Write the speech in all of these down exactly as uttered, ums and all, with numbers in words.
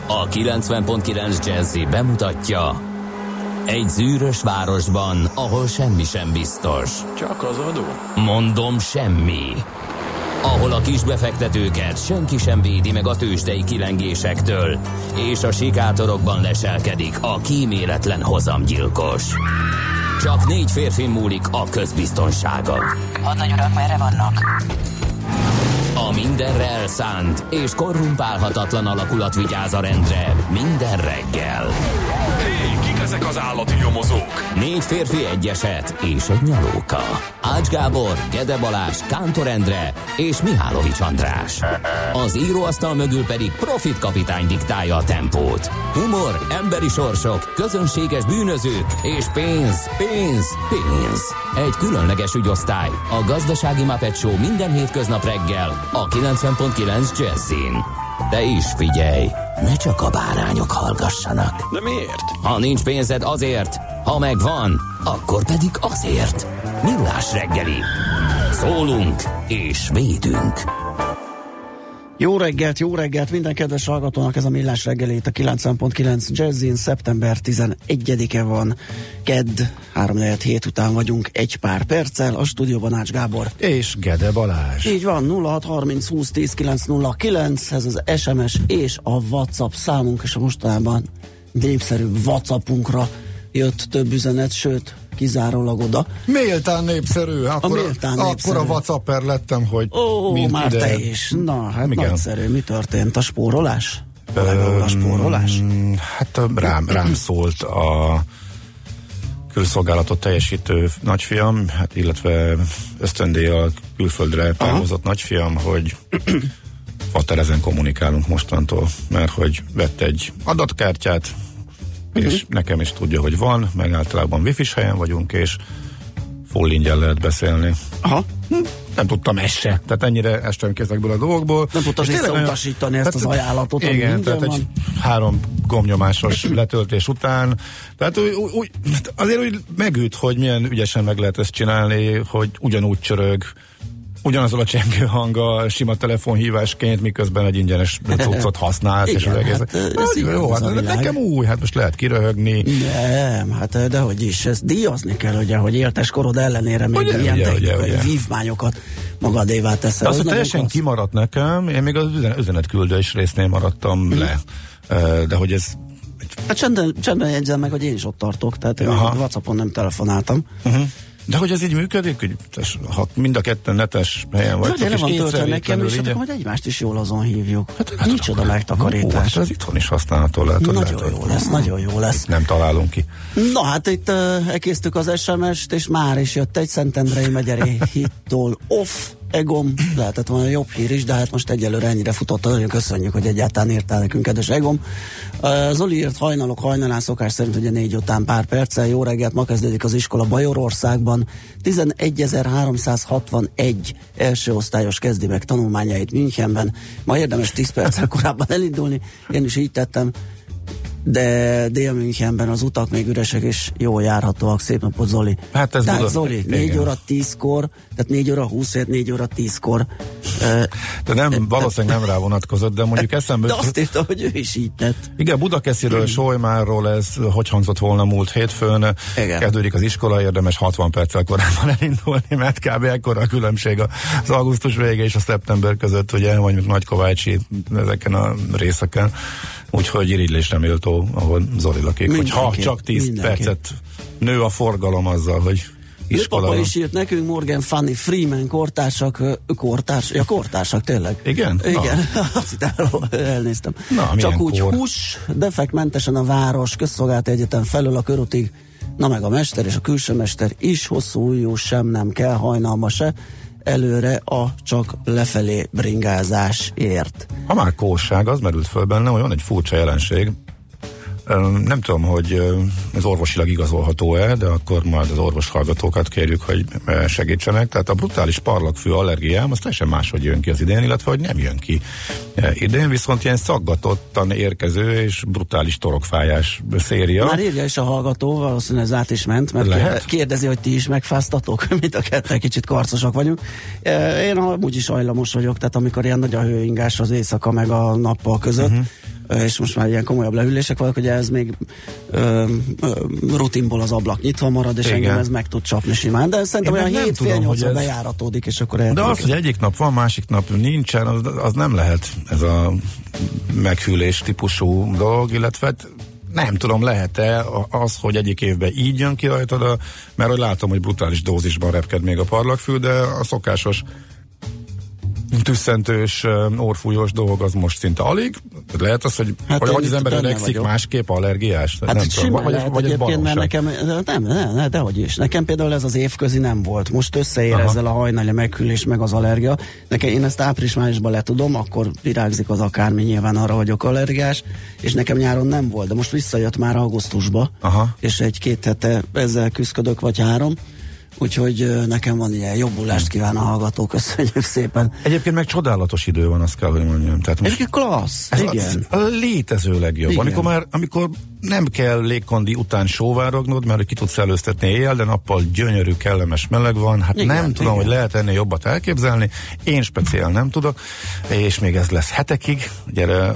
A kilencven pont kilenc Jazzy bemutatja: egy zűrös városban, ahol semmi sem biztos. Csak az adó? Mondom, semmi. Ahol a kisbefektetőket senki sem védi meg a tőzsdei kilengésektől, és a sikátorokban leselkedik a kíméletlen hozamgyilkos. Csak négy férfi múlik a közbiztonsága. Hadnagy urak, merre vannak? A mindenre elszánt és korrumpálhatatlan alakulat vigyáz a rendre minden reggel. Hé, kik ezek az állati nyomozók? Négy férfi, egy eset és egy nyalóka. Ács Gábor, Gede Balázs, Kántor Endre és Mihálovics András. Az íróasztal mögül pedig Profit kapitány diktálja a tempót. Humor, emberi sorsok, közönséges bűnözők és pénz, pénz, pénz. Egy különleges ügyosztály, a Gazdasági Muppet Show minden hétköznap reggel a kilencven pont kilenc Jazzin. De is figyelj, ne csak a bárányok hallgassanak. De miért? Ha nincs pénzed, azért, ha megvan, akkor pedig azért. Millás reggeli. Szólunk és védünk. Jó reggelt, jó reggelt minden kedves hallgatónak, ez a Millás reggeli itt a kilencven pont kilenc Jazzin. Szeptember tizenegyedike van, kedd, három hét után vagyunk egy pár perccel, a stúdióban Ács Gábor. És Gede Balázs. Így van, nulla hat harminc húsz tíz kilenc nulla kilenc, ez az es em es és a WhatsApp számunk, és a mostanában népszerűbb WhatsAppunkra jött több üzenet, sőt, kizárólag oda. Méltán népszerű. Akkor a, méltán akkor népszerű. a WhatsApper lettem, hogy Ó, mint már ide. te is. Na, hát igen. nagyszerű. Mi történt? A spórolás? Valahol a spórolás? Hát rám, rám szólt a külszolgálatot teljesítő nagyfiam, hát illetve ösztöndíjjal külföldre távozott nagyfiam, hogy fater, ezen kommunikálunk mostantól, mert hogy vett egy adatkártyát, és uh-huh. nekem is tudja, hogy van, meg általában wifi-s helyen vagyunk, és full ingyen lehet beszélni. Aha. Hm, nem tudtam ezt se. Tehát ennyire estem ki ezekből a dolgokból. Nem tudtad visszautasítani ezt az ajánlatot, ami igen, tehát van. egy három gombnyomásos letöltés után. Tehát úgy, úgy, azért úgy megüt, hogy milyen ügyesen meg lehet ezt csinálni, hogy ugyanúgy csörög, ugyanazzal a csengő hanggal, sima telefonhívásként, miközben egy ingyenes cuccot használsz, és az egész. Hát, hát, jó, hát nekem új, hát most lehet kiröhögni. Nem, hát dehogy is, ezt díjazni kell, ugye, hogy éltes korod ellenére még ugye, ilyen ugye, technikai ugye, ugye. vívmányokat magadévá teszel. De az, hogy teljesen klassz. kimaradt nekem, én még az üzenet, üzenetküldés résznél maradtam mm. le. De hogy ez... Hát csendben, csendben jegyzem meg, hogy én is ott tartok, tehát én WhatsAppon nem telefonáltam. Uh-huh. De hogy ez így működik, hogy ha mind a ketten netes helyen vagytok, és és töltve nekem, észrevétlenül és így... akkor egymást is jól azon hívjuk. Hát, hát micsoda akkor, megtakarítás. Ó, hát ez itthon is használható lehet. Nagyon lehet, jó lesz, nagyon jó lesz. Nem találunk ki. Na hát itt uh, elkésztük az es em est, és már is jött egy Szentendrei megyeri hittól off Egom, lehetett volna jobb hír is, de hát most egyelőre ennyire futott, nagyon köszönjük, hogy egyáltalán írtál nekünk, kedves Egom. Uh, Zoli írt, hajnalok hajnalán, szokás szerint ugye négy után pár perccel, jó reggelt, ma kezdődik az iskola Bajorországban, tizenegyezer-háromszázhatvanegy első osztályos kezdi meg tanulmányait Münchenben, ma érdemes tíz perccel korábban elindulni, én is így tettem, de Dél-Münchenben az utak még üresek és jól járhatóak. Szép napot, Zoli. Hát ez tehát Buda... Zoli, négy óra tízkor, tehát négy óra húszért, négy óra tízkor. De nem, valószínűleg nem rá vonatkozott, de mondjuk eszembe... De azt írta, hogy ő is így tett. Igen, Budakesziről, Solymárról ez hogy hangzott volna múlt hétfőn. Igen. Kezdődik az iskola, érdemes hatvan perccel korábban elindulni, mert kb. Ekkora a különbség az augusztus vége és a szeptember között, ugye, mondjuk Nagykovácsi ezeken a részeken. Úgyhogy irigylésre méltó, ahol Zoli lakik, hogy ha csak tíz percet nő a forgalom azzal, hogy iskola. Papa is írt nekünk, Morgan Fanny Freeman kortársak, kortárs, ja kortársak tényleg. Igen? Igen, azt itt elnéztem. Na, csak úgy kor? hús, defektmentesen a város, közszolgálati egyetem felől a körútig, na meg a mester és a külső mester is, hosszú ujjú sem nem kell, hajnalma se, előre a csak lefelé bringázás ért. Ha már kósság, az merült föl bennem, hogy van egy furcsa jelenség. Nem tudom, hogy ez orvosilag igazolható-e, de akkor majd az orvos hallgatókat kérjük, hogy segítsenek. Tehát a brutális parlagfű allergiám, az teljesen máshogy jön ki az idén, illetve hogy nem jön ki idén, viszont ilyen szaggatottan érkező és brutális torokfájás széria. Már írja is a hallgató, valószínűleg ez át is ment, mert Lehet? kérdezi, hogy ti is megfáztatok, mint a ketten kicsit karcosak vagyunk. Én amúgy is hajlamos vagyok, tehát amikor ilyen nagy a hőingás az éjszaka meg a nappal között, uh-huh. és most már ilyen komolyabb leülések vannak, hogy ez még ö, ö, rutinból az ablak nyitva marad, és igen. engem ez meg tud csapni simán, de szerintem olyan hét fél nyolcra ez... bejáratódik, és akkor de az, hogy egyik nap van, másik nap nincsen, az, az nem lehet ez a meghűlés típusú dolog, illetve nem tudom, lehet-e az, hogy egyik évben így jön ki rajtad, mert hogy látom, hogy brutális dózisban repked még a parlagfű, de a szokásos tüsszentős, orfújós dolog az most szinte alig. Lehet az, hogy, hát hogy, hogy az ember öregszik másképp allergiás? Hát nem simán tudom, lehet vagy, egyébként, mert nekem, nem, nem, nem, dehogy is. Nekem például ez az évközi nem volt. Most összeér Aha. ezzel a hajnali meghűlés, meg az allergia. Nekem én ezt április-májusban letudom, akkor virágzik az akármi, nyilván arra vagyok allergiás, és nekem nyáron nem volt, de most visszajött már augusztusba, Aha. és egy-két hete ezzel küzdök, vagy három. Úgyhogy nekem van ilyen jobbulást kíván a hallgató, köszönjük szépen. Egyébként meg csodálatos idő van, azt kell, hogy mondjam. Tehát most egyébként klassz, ez igen. A, a létező legjobb. Igen. Amikor már, amikor nem kell légkondi után sóvárognod, mert ki tudsz előztetni éjjel, de nappal gyönyörű, kellemes meleg van. Hát igen, nem tudom, igen. hogy lehet ennél jobbat elképzelni. Én speciál nem tudok. És még ez lesz hetekig. Gyere,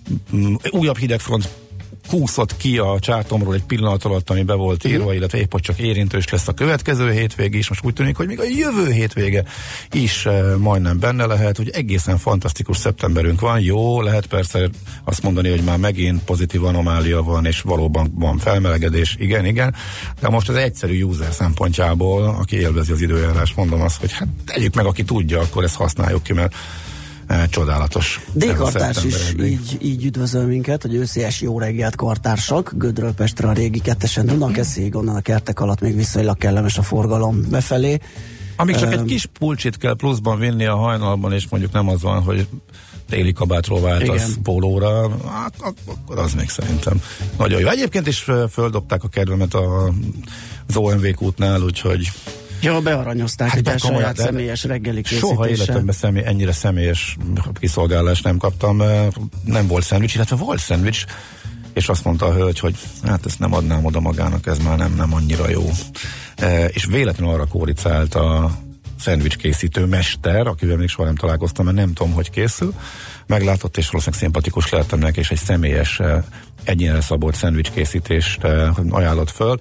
újabb hidegfront kúszott ki a csátomról egy pillanat alatt, ami be volt írva, uh-huh. illetve épp hogy csak érintős lesz a következő hétvége is. Most úgy tűnik, hogy még a jövő hétvége is uh, majdnem benne lehet, hogy egészen fantasztikus szeptemberünk van. Jó, lehet persze azt mondani, hogy már megint pozitív anomália van, és valóban van felmelegedés, igen, igen, de most az egyszerű user szempontjából, aki élvezi az időjárás, mondom azt, hogy hát tegyük meg, aki tudja, akkor ezt használjuk ki, mert csodálatos. D-kartárs is így, így üdvözöl minket, hogy őszies jó reggelt, kartársak, Gödről Pestre a régi kettesen Dunakesziig, onnan a kertek alatt még viszonylag kellemes a forgalom befelé. Amíg csak um, egy kis pulcsit kell pluszban vinni a hajnalban, és mondjuk nem az van, hogy téli kabátról váltasz pólóra, hát akkor az még szerintem nagyon jó. Egyébként is földobták a kedvemet a, az o em vé kútnál, úgyhogy ja, bearanyozták, hát egy saját személyes reggeli készítéssel. Soha életemben személy, ennyire személyes kiszolgálást nem kaptam. Nem volt szendvics, illetve volt szendvics, és azt mondta a hölgy, hogy hát ezt nem adnám oda magának, ez már nem, nem annyira jó. E, és véletlenül arra kóricált a szendvics készítő mester, akivel még soha nem találkoztam, mert nem tudom, hogy készül. Meglátott, és valószínűleg szimpatikus lettem neki, és egy személyes, egyénre szabott szendvics készítést ajánlott föl,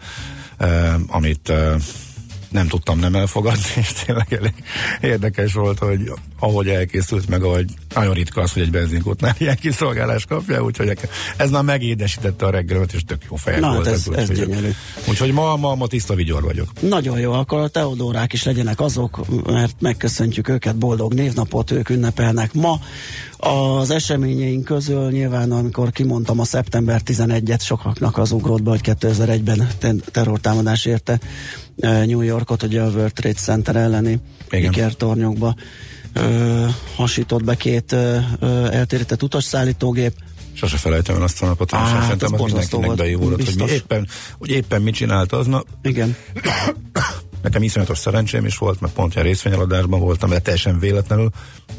amit nem tudtam nem elfogadni, és tényleg elég érdekes volt, hogy ahogy elkészült, meg ahogy nagyon ritka az, hogy egy benzinkútnál ilyen kiszolgálást kapja, úgyhogy ez már megédesítette a reggelemet, és tök jó fejek Na, volt. Hát ez, ez, ez úgy, gyönyörű. Úgyhogy ma, ma, ma tiszta vigyor vagyok. Nagyon jó, akkor a Teodórák is legyenek azok, mert megköszöntjük őket, boldog névnapot, ők ünnepelnek ma. Az eseményeink közül nyilván, amikor kimondtam a szeptember tizenegyediket, sokaknak az ugrott be, hogy kétezer-egyben terrortámadás érte New Yorkot, ugye a World Trade Center elleni ikertornyokba hasított be két ö, ö, eltérített utasszállítógép. Sose felejtem el azt a napot, és hát szerintem az mindenkinek beívódott, hogy, mi éppen, hogy éppen mit csinált aznap. Igen. Nekem iszonyatos szerencsém is volt, mert pont ilyen részvényeladásban voltam, de teljesen véletlenül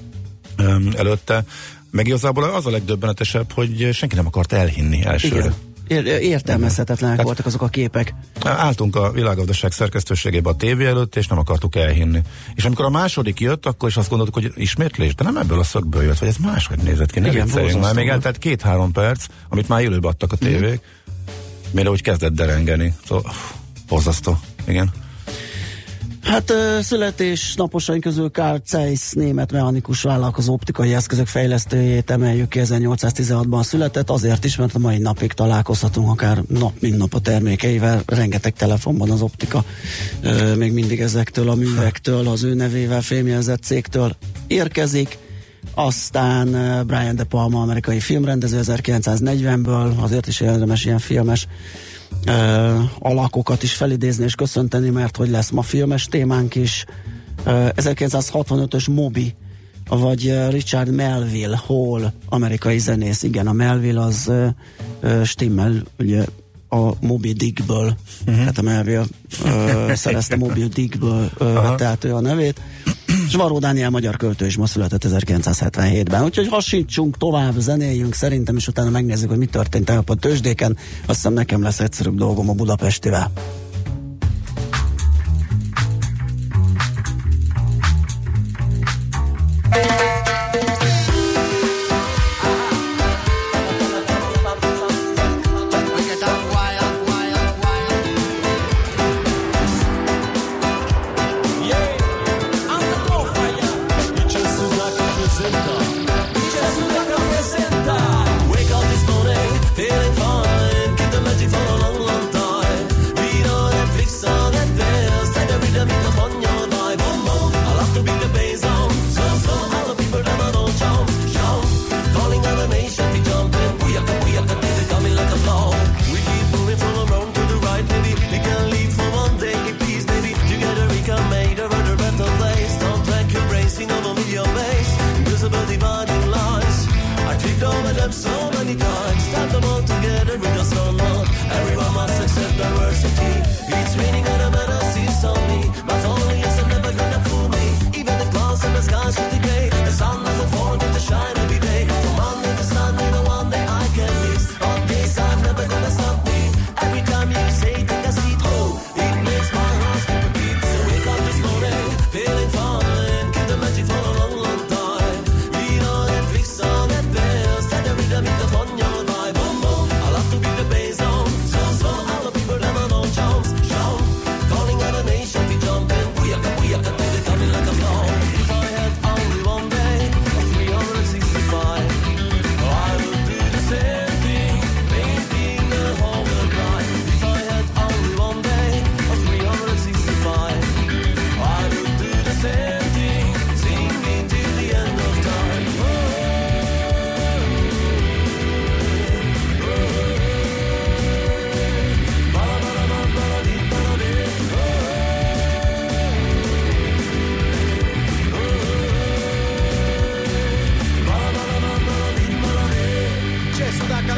um, előtte. Meg igazából az a legdöbbenetesebb, hogy senki nem akart elhinni elsőre. Igen. Értelmezhetetlenek Tehát voltak azok a képek. Álltunk a Világgazdaság szerkesztőségében a tévé előtt, és nem akartuk elhinni. És amikor a második jött, akkor is azt gondoltuk, hogy ismétlés, de nem ebből a szögből jött, vagy ez máshogy nézett ki. Ne vicceljünk már, még eltelt két-három perc, amit már élőbe adtak a tévék, mm. mire úgy kezdett derengeni. Szóval, borzasztó, igen. Hát születésnaposaink közül Karl Zeiss, német mechanikus vállalkozó, optikai eszközök fejlesztőjét emeljük ki, ezernyolcszáztizenhatban született, azért is, mert a mai napig találkozhatunk akár nap, mint nap a termékeivel, rengeteg telefonban az optika, még mindig ezektől a művektől, az ő nevével fémjelzett cégtől érkezik. Aztán Brian De Palma, amerikai filmrendező ezerkilencszáznegyvenből, azért is érdemes ilyen filmes Uh, alakokat is felidézni és köszönteni, mert hogy lesz ma filmes témánk is. Uh, ezerkilencszázhatvanötös Moby, vagy uh, Richard Melville Hall, amerikai zenész. Igen, a Melville az uh, uh, stimmel, ugye a Moby Dickből, uh-huh. tehát a Melville uh, szerezte Moby Dickből, uh, tehát ő a nevét. És Varró Dániel magyar költő is ma született ezerkilencszázhetvenhétben. Úgyhogy hasítsunk tovább, zenéljünk szerintem, és utána megnézzük, hogy mi történt tegnap a tőzsdéken. Azt hiszem nekem lesz egyszerűbb dolgom a Budapestivel.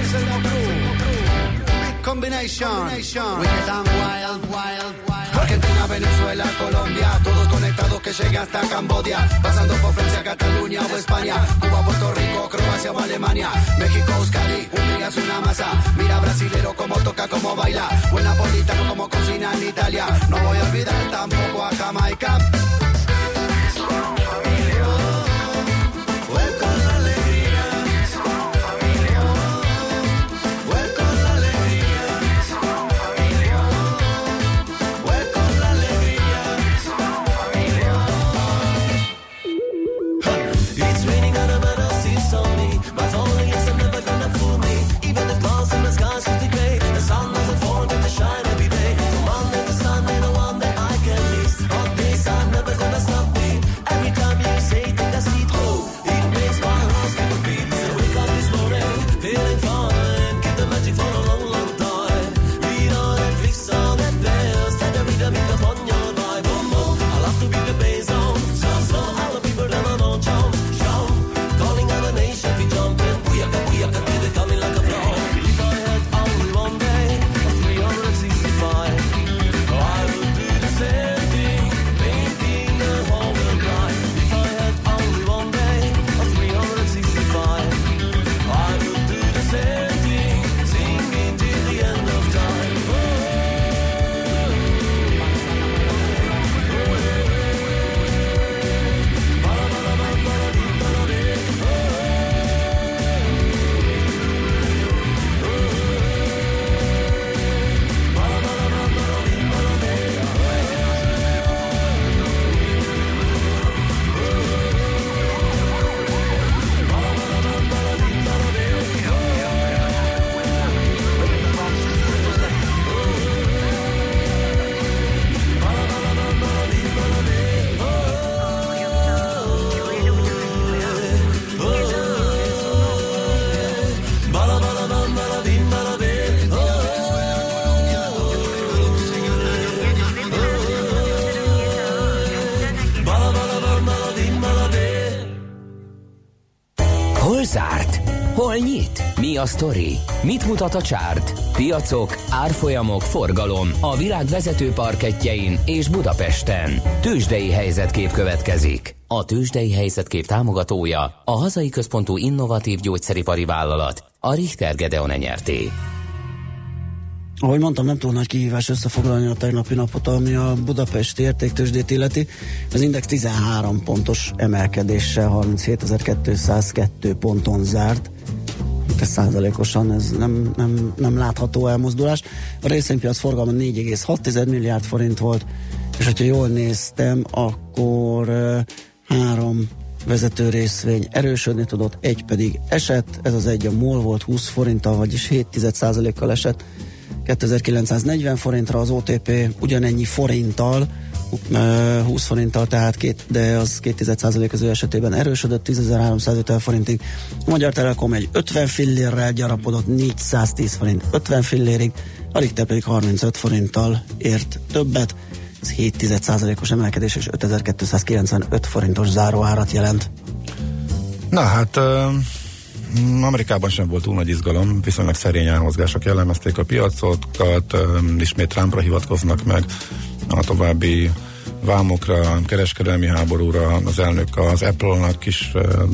Combination, wicked and wild, wild, wild. Argentina, Venezuela, Colombia, todos conectados que llega hasta Cambodia, pasando por Francia, Cataluña o España, Cuba, Puerto Rico, Croacia o Alemania, México, Euskadi, un día es una masa. Mira brasilero como toca, como baila, buen napolitano como cocina en Italia. No voy a olvidar tampoco a Jamaica. Hol nyit? Mi a sztori? Mit mutat a csárt? Piacok, árfolyamok, forgalom a világ vezető parkettjein és Budapesten. Tőzsdei helyzetkép következik. A Tőzsdei helyzetkép támogatója a hazai központú innovatív gyógyszeripari vállalat, a Richter Gedeon Nyrt. Ahogy mondtam, nem túl nagy kihívás összefoglalni a tegnapi napot, ami a budapesti értéktőzsdét illeti. Az index tizenhárom pontos emelkedéssel harminchét.kétszázkettő ponton zárt. Ez százalékosan, ez nem, nem, nem látható elmozdulás. A részvénypiac forgalma négy egész hat milliárd forint volt, és hogyha jól néztem, akkor uh, három vezető részvény erősödni tudott, egy pedig esett, ez az egy a MOL volt húsz forinttal, vagyis hét százalékkal esett, kétezer-kilencszáznegyven forintra, az o té pé ugyanennyi forinttal, húsz forinttal, tehát két, de az két százalék az ő esetében erősödött, tízezer-háromszázötven forintig. A Magyar Telekom egy ötven fillérrel gyarapodott, négyszáztíz forint ötven fillérig, a Richter pedig harmincöt forinttal ért többet, ez hét százalékos emelkedés és ötezer-kétszázkilencvenöt forintos záróárat jelent. Na hát uh... Amerikában sem volt túl nagy izgalom, viszonylag szerény elmozgások jellemezték a piacokat, ismét Trumpra hivatkoznak meg, a további vámokra, kereskedelmi háborúra, az elnök az Apple-nak is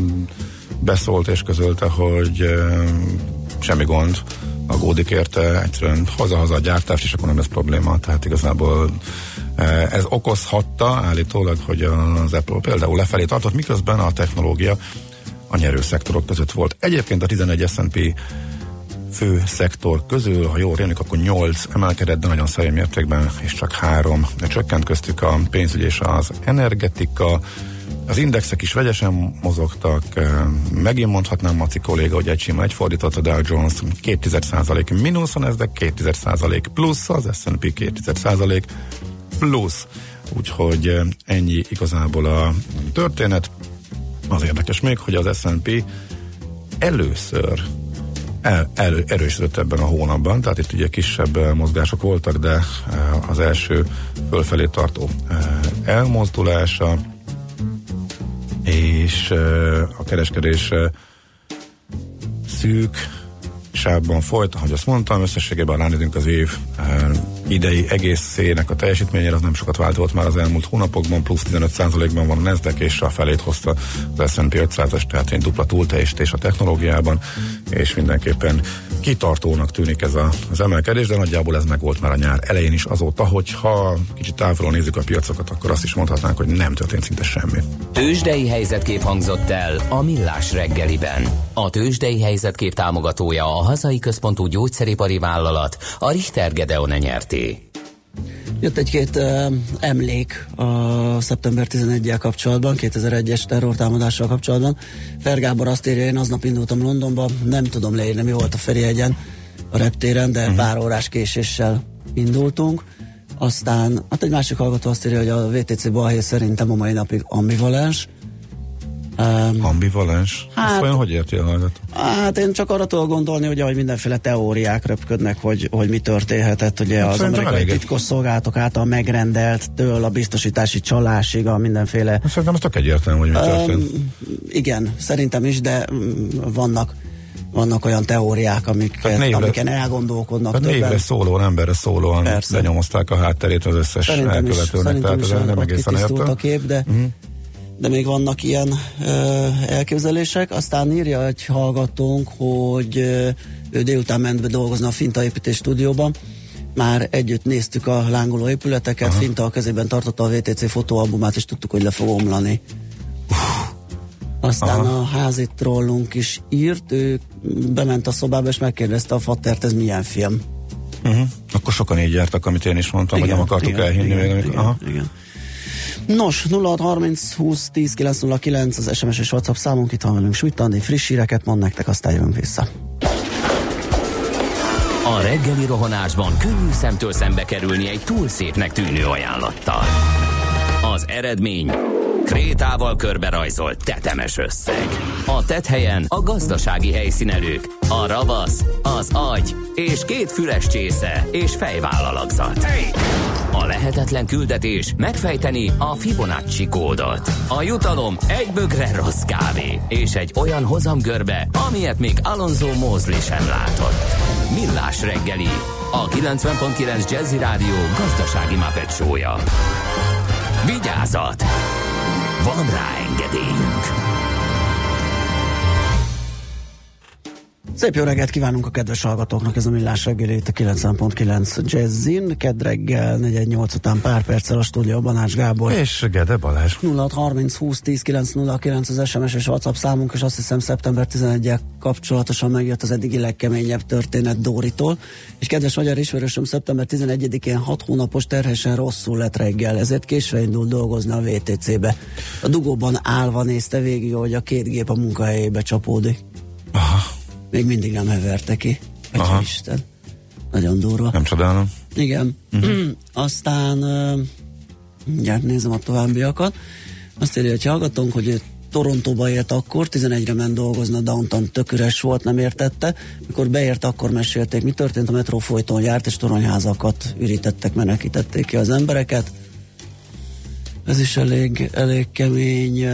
beszólt és közölte, hogy semmi gond, aggódik érte, egyszerűen haza-haza a gyártást, és akkor nem lesz probléma, tehát igazából ez okozhatta állítólag, hogy az Apple például lefelé tartott, miközben a technológia a nyerő szektorok között volt. Egyébként a tizenegy es and pé fő szektor közül, ha jól rémlik, akkor nyolc emelkedett, de nagyon szerény mértékben, és csak három csökkent, köztük a pénzügy és az energetika. Az indexek is vegyesen mozogtak, megint mondhatnám Maci kolléga, hogy egy sima egy fordított, a Dow Jones két százalék mínusz, a Nasdaq két százalék plusz, az es and pé két százalék plusz. Úgyhogy ennyi igazából a történet. Az érdekes még, hogy az es and pé először el, el, erősödött ebben a hónapban, tehát itt ugye kisebb mozgások voltak, de az első fölfelé tartó elmozdulása és a kereskedés szűk sávban folyt, ahogy azt mondtam, összességében ránézünk az év e, idei egészének a teljesítményére, az nem sokat változott már az elmúlt hónapokban, plusz tizenöt százalékban van a Nasdaq, és a felét hozta az es and pé ötszázas, tehát egy dupla túlteljesítés a technológiában, és mindenképpen kitartónak tűnik ez a, az emelkedés, de nagyjából ez meg volt már a nyár elején is azóta, hogyha kicsit távolról nézzük a piacokat, akkor azt is mondhatnánk, hogy nem történt szinte semmi. Tőzsdei helyzetkép hangzott el a Millás reggeliben. A tőzsdei helyzetkép támogatója a hazai központú gyógyszeripari vállalat, a Richter Gedeon nyerté. Jött egy-két uh, emlék a szeptember tizenegyedikével kapcsolatban, kétezer-egyes terrortámadással kapcsolatban. Fer Gábor azt írja, én aznap indultam Londonba, nem tudom leírni, mi volt a Ferihegyen, a reptéren, de uh-huh. pár órás késéssel indultunk. Aztán, hát egy másik hallgató azt írja, hogy a vé té cé balhé szerintem a mai napig ambivalens. Um, ambivalens? Hát, ezt olyan hogy érti a hallgató? Hát én csak arra tudok gondolni, hogy ahogy mindenféle teóriák röpködnek, hogy, hogy mi történhetett, ugye hát az amerikai titkosszolgálatok által megrendelttől a biztosítási csalásig, a mindenféle... Szerintem az tök egyértelmű, hogy mi történt. Um, igen, szerintem is, de vannak vannak olyan teóriák, amik, hát névre, amiken elgondolkodnak hát többen. Névre szólóan, emberre szólóan persze. Lenyomozták a hátterét az összes elkövetőnek, tehát ez nem egészen értem. A kép, de, uh-huh. de még vannak ilyen ö, elképzelések. Aztán írja egy hallgatónk, hogy ö, ő délután ment be dolgozni a Finta építés stúdióban. Már együtt néztük a lángoló épületeket, aha. Finta a kezében tartotta a vé té cé fotóalbumát, és tudtuk, hogy le fog omlani. Aztán aha. a házi trollunk is írt, ő bement a szobába, és megkérdezte a fattert, ez milyen film. Uh-huh. Akkor sokan így jártak, amit én is mondtam, igen, hogy nem akartuk igen, elhinni. Igen, még, amikor... igen, aha. igen. Nos, nulla hat harminc húsz tíz kilenc nulla kilenc az es em es és WhatsApp számunk, itt van velünk Schmidt Andi, friss híreket mond nektek, aztán jövünk vissza. A reggeli rohanásban könnyű szemtől szembe kerülni egy túl szépnek tűnő ajánlattal. Az eredmény krétával körberajzolt tetemes összeg. A tetthelyen a gazdasági helyszínelők, a ravasz, az agy és két füles csésze és fejvállalakzat. A lehetetlen küldetés megfejteni a Fibonacci kódot. A jutalom egy bögre rossz kávé és egy olyan hozamgörbe, amilyet még Alonso Mosley sem látott. Millás reggeli, a kilencven pont kilenc Jazzy Rádió gazdasági Muppet show-ja. Vigyázat! Van rá engedélyünk! Szép jó reggelt kívánunk a kedves hallgatóknak, ez a Millás reggeli itt a kilencven pont kilenc Jazzin. Kedd reggel negyvennyolc után pár perccel a stúdióban Ács Gábor. És Gede Balázs. nulla hat harminc húsz tíz kilenc nulla kilenc az es em es és WhatsApp számunk, és azt hiszem szeptember tizenegyedikével kapcsolatosan megjött az eddigi legkeményebb történet Dóritól. És kedves magyar ismerősöm, szeptember tizenegyedikén hat hónapos terhesen rosszul lett reggel, ezért késve indult dolgozni a vé té cébe. A dugóban állva nézte végig, hogy a két gép a munkahelyébe csapódik. Aha. Még mindig nem heverte ki. Atya Isten. Nagyon durva. Nem csodálom. Igen. Uh-huh. Aztán uh, nézem a továbbiakat. Azt írja, hogy hallgatunk, hogy Torontóba élt akkor, tizenegyre ment dolgozni, a downtown tök üres volt, nem értette. Mikor beért, akkor mesélték, mi történt, a metró folyton járt, és toronyházakat ürítettek, menekítették ki az embereket. Ez is elég, elég kemény.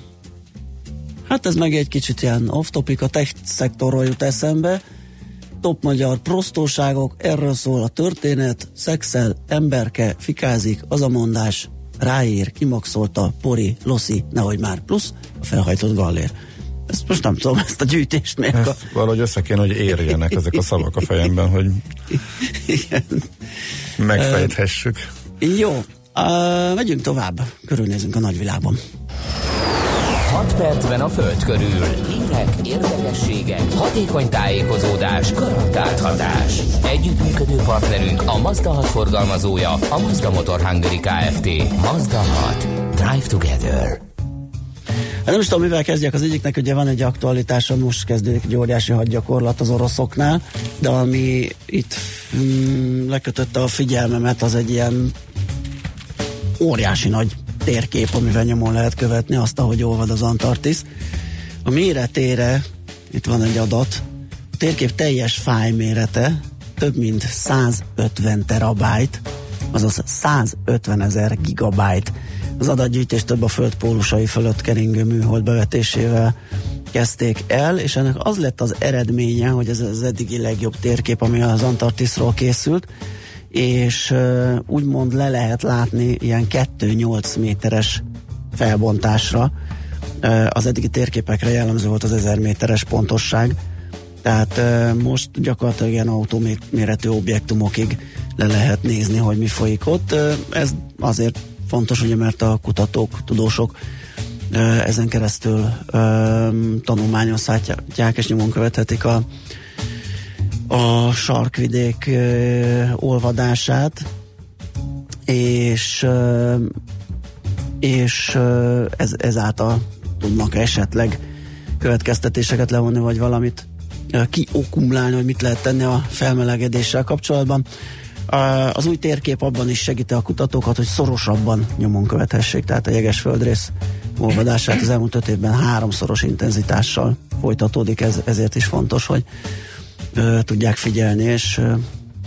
Hát ez meg egy kicsit ilyen off-topic, a tech szektorról jut eszembe. Top magyar prostóságok, erről szól a történet, szexel, emberke, fikázik, az a mondás, ráír, kimaxolta, pori, loszi, nehogy már, plusz a felhajtott gallér. Ezt most nem tudom, ezt a gyűjtést miért. Ezt valahogy össze kéne, hogy érjenek ezek a szavak a fejemben, hogy igen. megfejthessük. Uh, jó, uh, megyünk tovább, körülnézünk a nagyvilágban. hat percben a Föld körül. Hírek, érdekességek, hatékony tájékozódás, garantált hatás. Együttműködő partnerünk a Mazda hat forgalmazója, a Mazda Motor Hungary Kft. Mazda hat. Drive together. Hát nem is tudom, mivel kezdjek. Az egyiknek ugye van egy aktualitása, most kezdődik egy óriási hadgyakorlat az oroszoknál, de ami itt mm, lekötötte a figyelmemet, az egy ilyen óriási nagy térkép, amivel nyomon lehet követni azt, ahogy olvad az Antarktisz. A méretére, itt van egy adat, a térkép teljes fájlmérete több mint százötven terabájt, azaz százötven ezer gigabájt. Az adatgyűjtés több a föld pólusai fölött keringő műhold bevetésével kezdték el, és ennek az lett az eredménye, hogy ez az eddigi legjobb térkép, ami az Antarktiszról készült, és uh, úgymond le lehet látni ilyen kettő egész nyolc méteres felbontásra. Uh, az eddigi térképekre jellemző volt az ezer méteres pontosság, tehát uh, most gyakorlatilag ilyen autóméretű objektumokig le lehet nézni, hogy mi folyik ott. Uh, ez azért fontos, ugye, mert a kutatók, tudósok uh, ezen keresztül uh, tanulmányozhatják és nyomon követhetik a a sarkvidék uh, olvadását, és uh, és uh, ez, ezáltal tudnak esetleg következtetéseket levonni, vagy valamit uh, kiokumulálni, hogy mit lehet tenni a felmelegedéssel kapcsolatban. Uh, az új térkép abban is segíti a kutatókat, hogy szorosabban nyomon követhessék, tehát a jegesföldrész olvadását az elmúlt öt évben háromszoros intenzitással folytatódik, ez, ezért is fontos, hogy Uh, tudják figyelni, és, uh,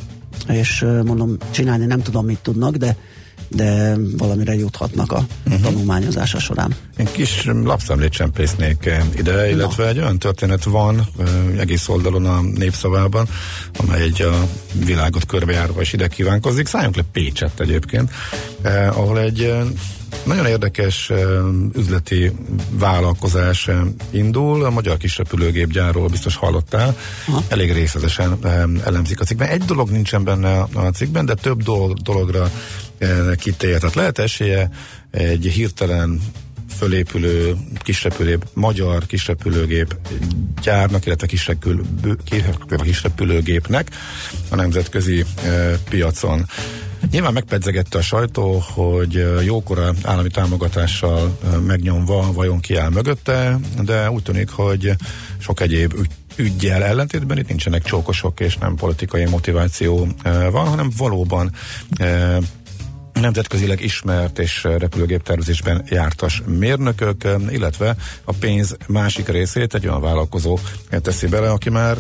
és uh, mondom, csinálni nem tudom, mit tudnak, de, de valamire juthatnak a uh-huh. tanulmányozása során. Én kis lapszemlét csempésznék ide, illetve Na. egy olyan történet van uh, egész oldalon a Népszavában, amely egy a világot körbejárva is ide kívánkozik. Szálljunk le Pécsett egyébként, uh, ahol egy uh, nagyon érdekes uh, üzleti vállalkozás uh, indul, a magyar kisrepülőgépgyárról biztos hallottál, Aha. elég részletesen um, elemzik a cikkben. Egy dolog nincsen benne a, a cikkben, de több dolog, dologra uh, kitér. Tehát lehet esélye egy hirtelen fölépülő kisrepülőgép, magyar kisrepülőgép gyárnak, illetve kisrepülő, kisrepülőgépnek a nemzetközi uh, piacon. Nyilván megpedzegette a sajtó, hogy jókora állami támogatással megnyomva vajon ki áll mögötte, de úgy tűnik, hogy sok egyéb ügy, üggyel ellentétben itt nincsenek csókosok, és nem politikai motiváció van, hanem valóban nemzetközileg ismert és repülőgéptervezésben jártas mérnökök, illetve a pénz másik részét egy olyan vállalkozó teszi bele, aki már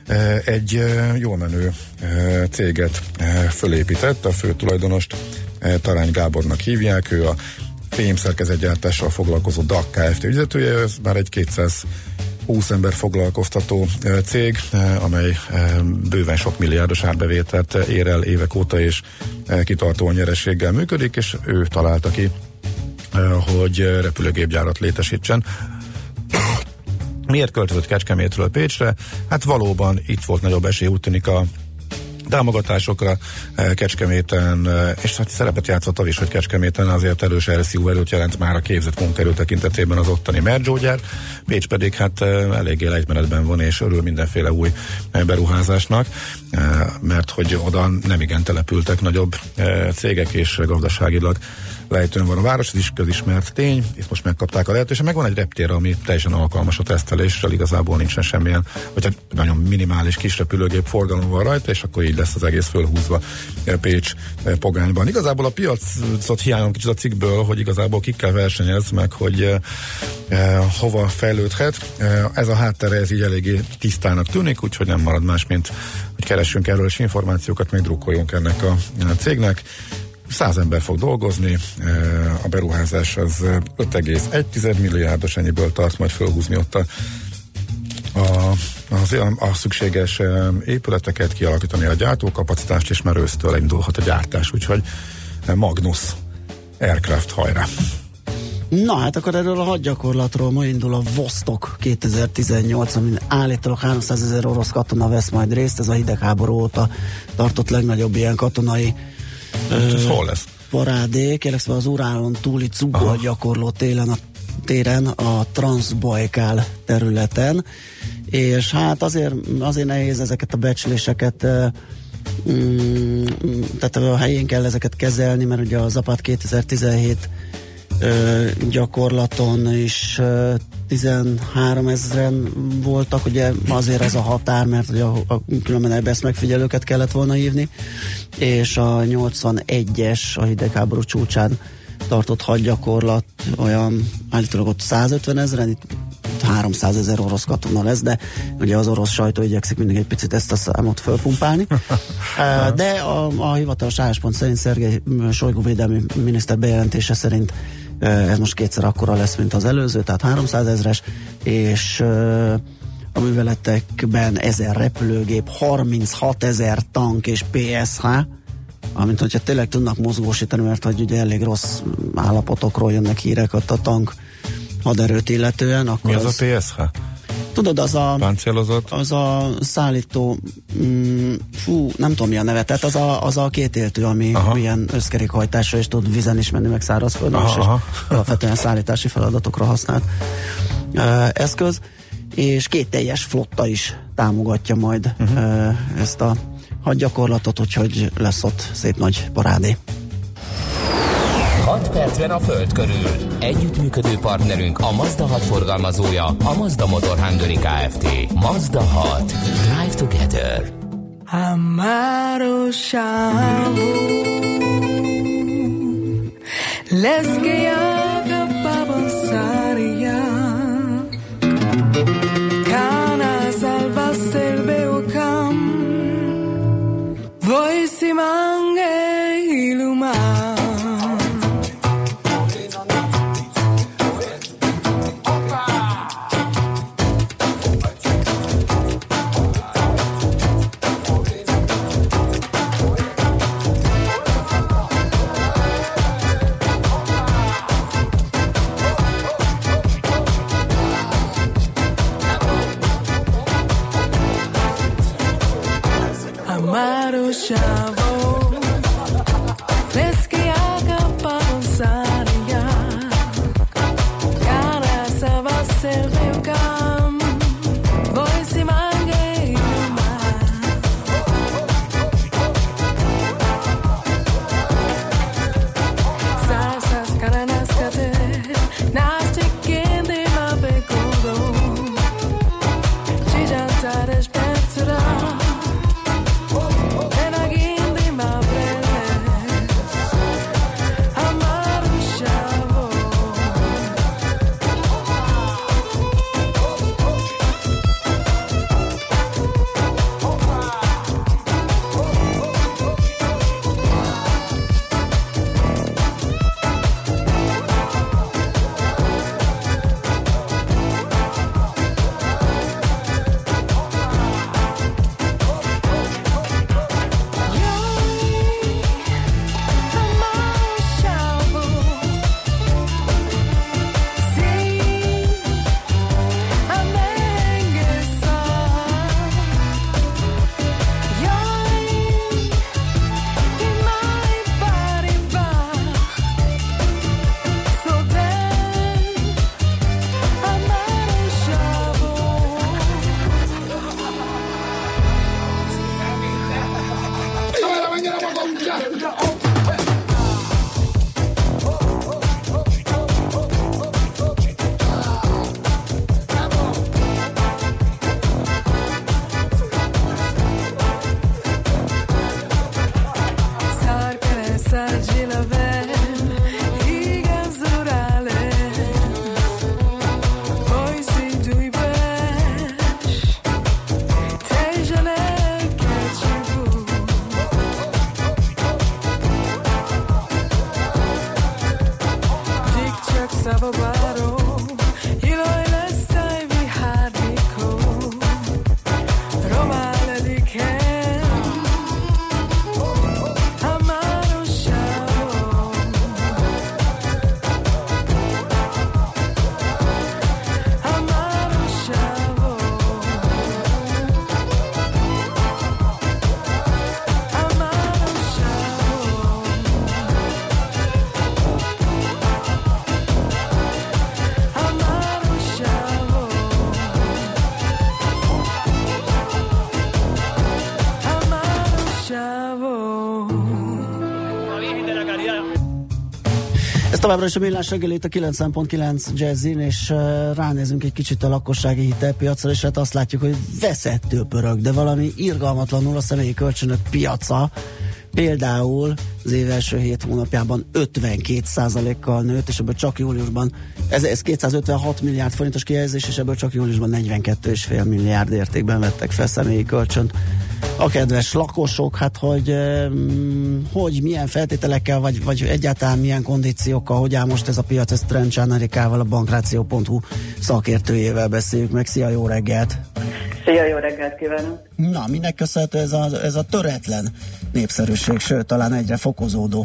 egy jól menő céget fölépített, a fő tulajdonost Tarány Gábornak hívják, ő a fémszerkezetgyártással foglalkozó dé á ká Kft. Ügyvezetője, ez már egy kétszázhúsz ember foglalkoztató cég, amely bőven sok milliárdos árbevételt ér el évek óta, és kitartó nyereséggel működik, és ő találta ki, hogy repülőgépgyárat létesítsen. Miért költözött Kecskemétről Pécsre? Hát valóban itt volt nagyobb esély, úgy tűnik, a támogatásokra Kecskeméten, és hát szerepet játszott az is, hogy Kecskeméten azért erős er es i u erőt jelent már a képzett munkaerő tekintetében az ottani Mergyógyár. Pécs pedig hát eléggé lejtmenetben van, és örül mindenféle új beruházásnak, mert hogy oda nem igen települtek nagyobb cégek, és gazdaságilag lejtőn van a város, ez is közismert tény, itt most megkapták a lehetőséget, meg van egy reptér, ami teljesen alkalmas a tesztelésre, igazából nincsen semmilyen, vagy egy nagyon minimális kis repülőgép forgalom van rajta, és akkor így lesz az egész fölhúzva Pécs pogányban. Igazából a piacot hiányom kicsit a cikkből, hogy igazából kikkel versenyez, meg hogy eh, eh, hova fejlődhet. Eh, ez a háttere, ez így eléggé tisztának tűnik, úgyhogy nem marad más, mint hogy keressünk erről is információkat, még drukkoljunk ennek a, a cégnek. Száz ember fog dolgozni, a beruházás az öt egész egy milliárdos, ennyiből tart majd fölhúzni ott a, a, az, a szükséges épületeket, kialakítani a gyártókapacitást, és már ősztől indulhat a gyártás, úgyhogy Magnus Aircraft, hajrá! Na hát akkor erről a hadgyakorlatról ma indul a Vostok kétezer-tizennyolc, amin állítólag háromszázezer orosz katona vesz majd részt, ez a hidegháború óta tartott legnagyobb ilyen katonai Ez hol lesz? parádé, kérlek szóval az Urálon túli Cugol gyakorló téren a, téren a Transzbajkál területen, és hát azért, azért nehéz ezeket a becsléseket, mm, tehát a helyén kell ezeket kezelni, mert ugye a Zapad kétezer-tizenhét ö, gyakorlaton is ö, tizenhárom ezren voltak, ugye azért ez a határ, mert ugye a, a különben ebbe ezt megfigyelőket kellett volna hívni, és a nyolcvanegyes a hidegháború csúcsán tartott hadgyakorlat olyan állítólag ott százötven ezren, itt háromszázezer orosz katona lesz, de ugye az orosz sajtó igyekszik mindig egy picit ezt a számot fölpumpálni. De a, a hivatalos álláspont szerint Szergej Sojgu védelmi miniszter bejelentése szerint ez most kétszer akkora lesz, mint az előző, tehát háromszázezres, és a műveletekben ezer repülőgép, harminchatezer tank és pé es há, amint hogyha tényleg tudnak mozgósítani, mert hogy ugye elég rossz állapotokról jönnek hírek ott a tank haderőt illetően. Akkor mi az, az a pé es há? Tudod, az a, az a szállító, mm, fú, nem tudom mi a neve, tehát az a, az a kétéltű, ami aha. ilyen összkerékhajtásra és tud vizen is menni, meg szárazföldön, és alapvetően szállítási feladatokra használt uh, eszköz, és két teljes flotta is támogatja majd uh-huh. uh, ezt a hadgyakorlatot, úgyhogy lesz ott szép nagy parádé. hat percben a Föld körül. Együttműködő partnerünk a Mazda hat forgalmazója, a Mazda Motor Hungary Kft. Mazda hat. Drive together. Amaro Shabu Leskeyaga Babansaria Kana Salvastel Beokam Voisimange Iluma Amaro Chavo, Leskeyaga Babansaria, Cara Sava Serveukam, Voisimange Iluma. Sasas Karanaskate, Nastikindi Mabekudo, Chijantares Persura. Ez továbbra is a Millás reggelét a kilencven pont kilenc Jazzin, és uh, ránézünk egy kicsit a lakossági hitelpiacra, és hát azt látjuk, hogy veszettől pörög, de valami irgalmatlanul a személyi kölcsönök piaca, például az év első hét hónapjában ötvenkét százalékkal nőtt, és ebből csak júliusban, ez, ez kétszázötvenhat milliárd forintos kihelyezés, és ebből csak júliusban negyvenkét egész öt milliárd értékben vettek fel személyi kölcsönt a kedves lakosok. Hát hogy, hogy milyen feltételekkel, vagy, vagy egyáltalán milyen kondíciókkal, hogy áll most ez a piac, ezt Trencsán Erikával, a bankráció pont hu szakértőjével beszéljük meg. Szia, jó reggelt! Szia, jó reggelt kívánok! Na, minek köszönhető ez a, ez a töretlen népszerűség, sőt, talán egyre fokozódó?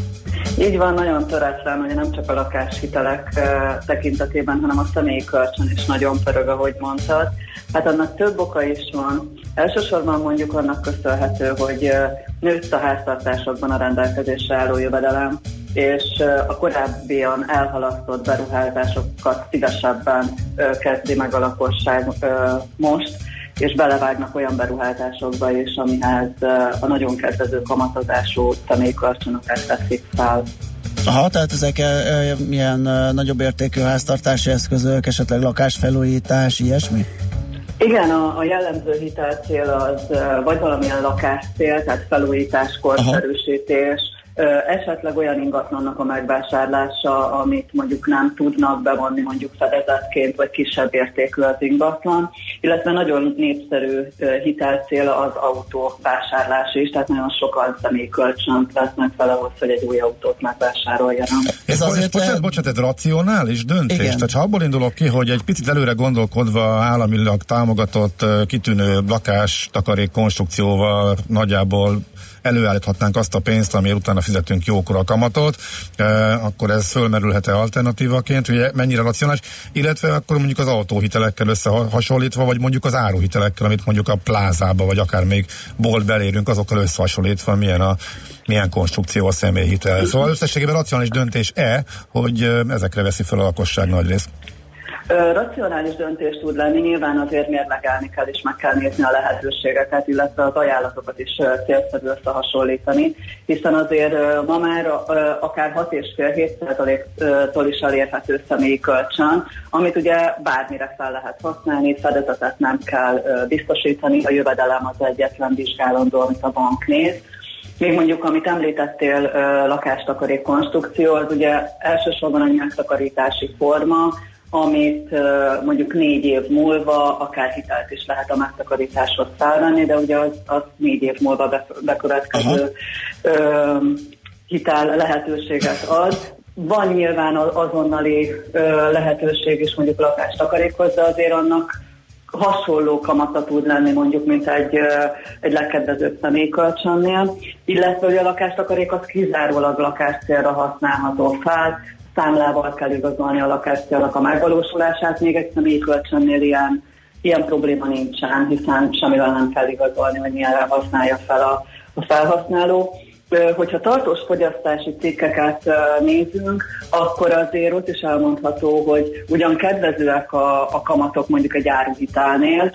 Így van, nagyon töretlen, hogy nem csak a lakáshitelek uh, tekintetében, hanem a személyi kölcsön is nagyon pörög, ahogy mondtad. Hát annak több oka is van. Elsősorban mondjuk annak köszönhető, hogy uh, nőtt a háztartásokban a rendelkezésre álló jövedelem, és uh, a korábbian elhalasztott beruházásokat szívesebben uh, kezdi meg a lakosság uh, most, és belevágnak olyan beruházásokba is, amihez a nagyon kedvező kamatozású személykölcsönöket veszik fel. Aha, tehát ezek e, e, milyen e, nagyobb értékű háztartási eszközök, esetleg lakásfelújítás, ilyesmi? Igen, a, a jellemző hitelcél az vagy valamilyen lakáscél, tehát felújítás, korszerűsítés, esetleg olyan ingatlannak a megvásárlása, amit mondjuk nem tudnak bevonni mondjuk fedezetként, vagy kisebb értékű az ingatlan, illetve nagyon népszerű hitelcél az autóvásárlás is, tehát nagyon sokan személykölcsönt vesznek fel ahhoz, hogy egy új autót megvásároljanak. Ez azért bocsánat, le... bocsánat, ez racionális döntés? Igen. Tehát ha abból indulok ki, hogy egy picit előre gondolkodva államilag támogatott kitűnő lakás takarék konstrukcióval nagyjából előállíthatnánk azt a pénzt, amiért utána fizetünk jókora kamatot, eh, akkor ez fölmerülhet-e alternatívaként, hogy mennyire racionális, illetve akkor mondjuk az autóhitelekkel összehasonlítva, vagy mondjuk az áruhitelekkel, amit mondjuk a plázába, vagy akár még boltba elérünk, azokkal összehasonlítva, milyen a milyen konstrukció a személyhitel. Szóval összességében racionális döntés-e, hogy eh, ezekre veszi fel a lakosság nagy rész? Racionális döntés tud lenni, nyilván azért mérlegelni kell és meg kell nézni a lehetőségeket, illetve az ajánlatokat is célszerű összehasonlítani, hiszen azért ma már akár hat egész öt-hét százaléktól is elérhető személyi kölcsön, amit ugye bármire fel lehet használni, fedezetet nem kell biztosítani, a jövedelem az egyetlen vizsgálandó, amit a bank néz. Még mondjuk, amit említettél, lakástakarék konstrukció, az ugye elsősorban egy megtakarítási forma, amit uh, mondjuk négy év múlva akár hitelt is lehet a megtakarításhoz felvenni, de ugye az, az négy év múlva bekövetkező uh, hitel lehetőséget ad. Van nyilván azonnali uh, lehetőség is mondjuk lakástakarékhoz, de azért annak hasonló kamata tud lenni mondjuk, mint egy, uh, egy legkedvezőbb személykölcsönnél, illetve hogy a lakástakarék az kizárólag lakáscélra használható fel, számlával kell igazolni a lakáscélnak a megvalósulását, még egy személyi kölcsönnél ilyen, ilyen probléma nincsen, hiszen semmivel nem kell igazolni, hogy milyenre használja fel a, a felhasználó. Hogyha tartós fogyasztási cikkeket nézünk, akkor azért ott is elmondható, hogy ugyan kedvezőek a, a kamatok mondjuk egy áruhitelnél,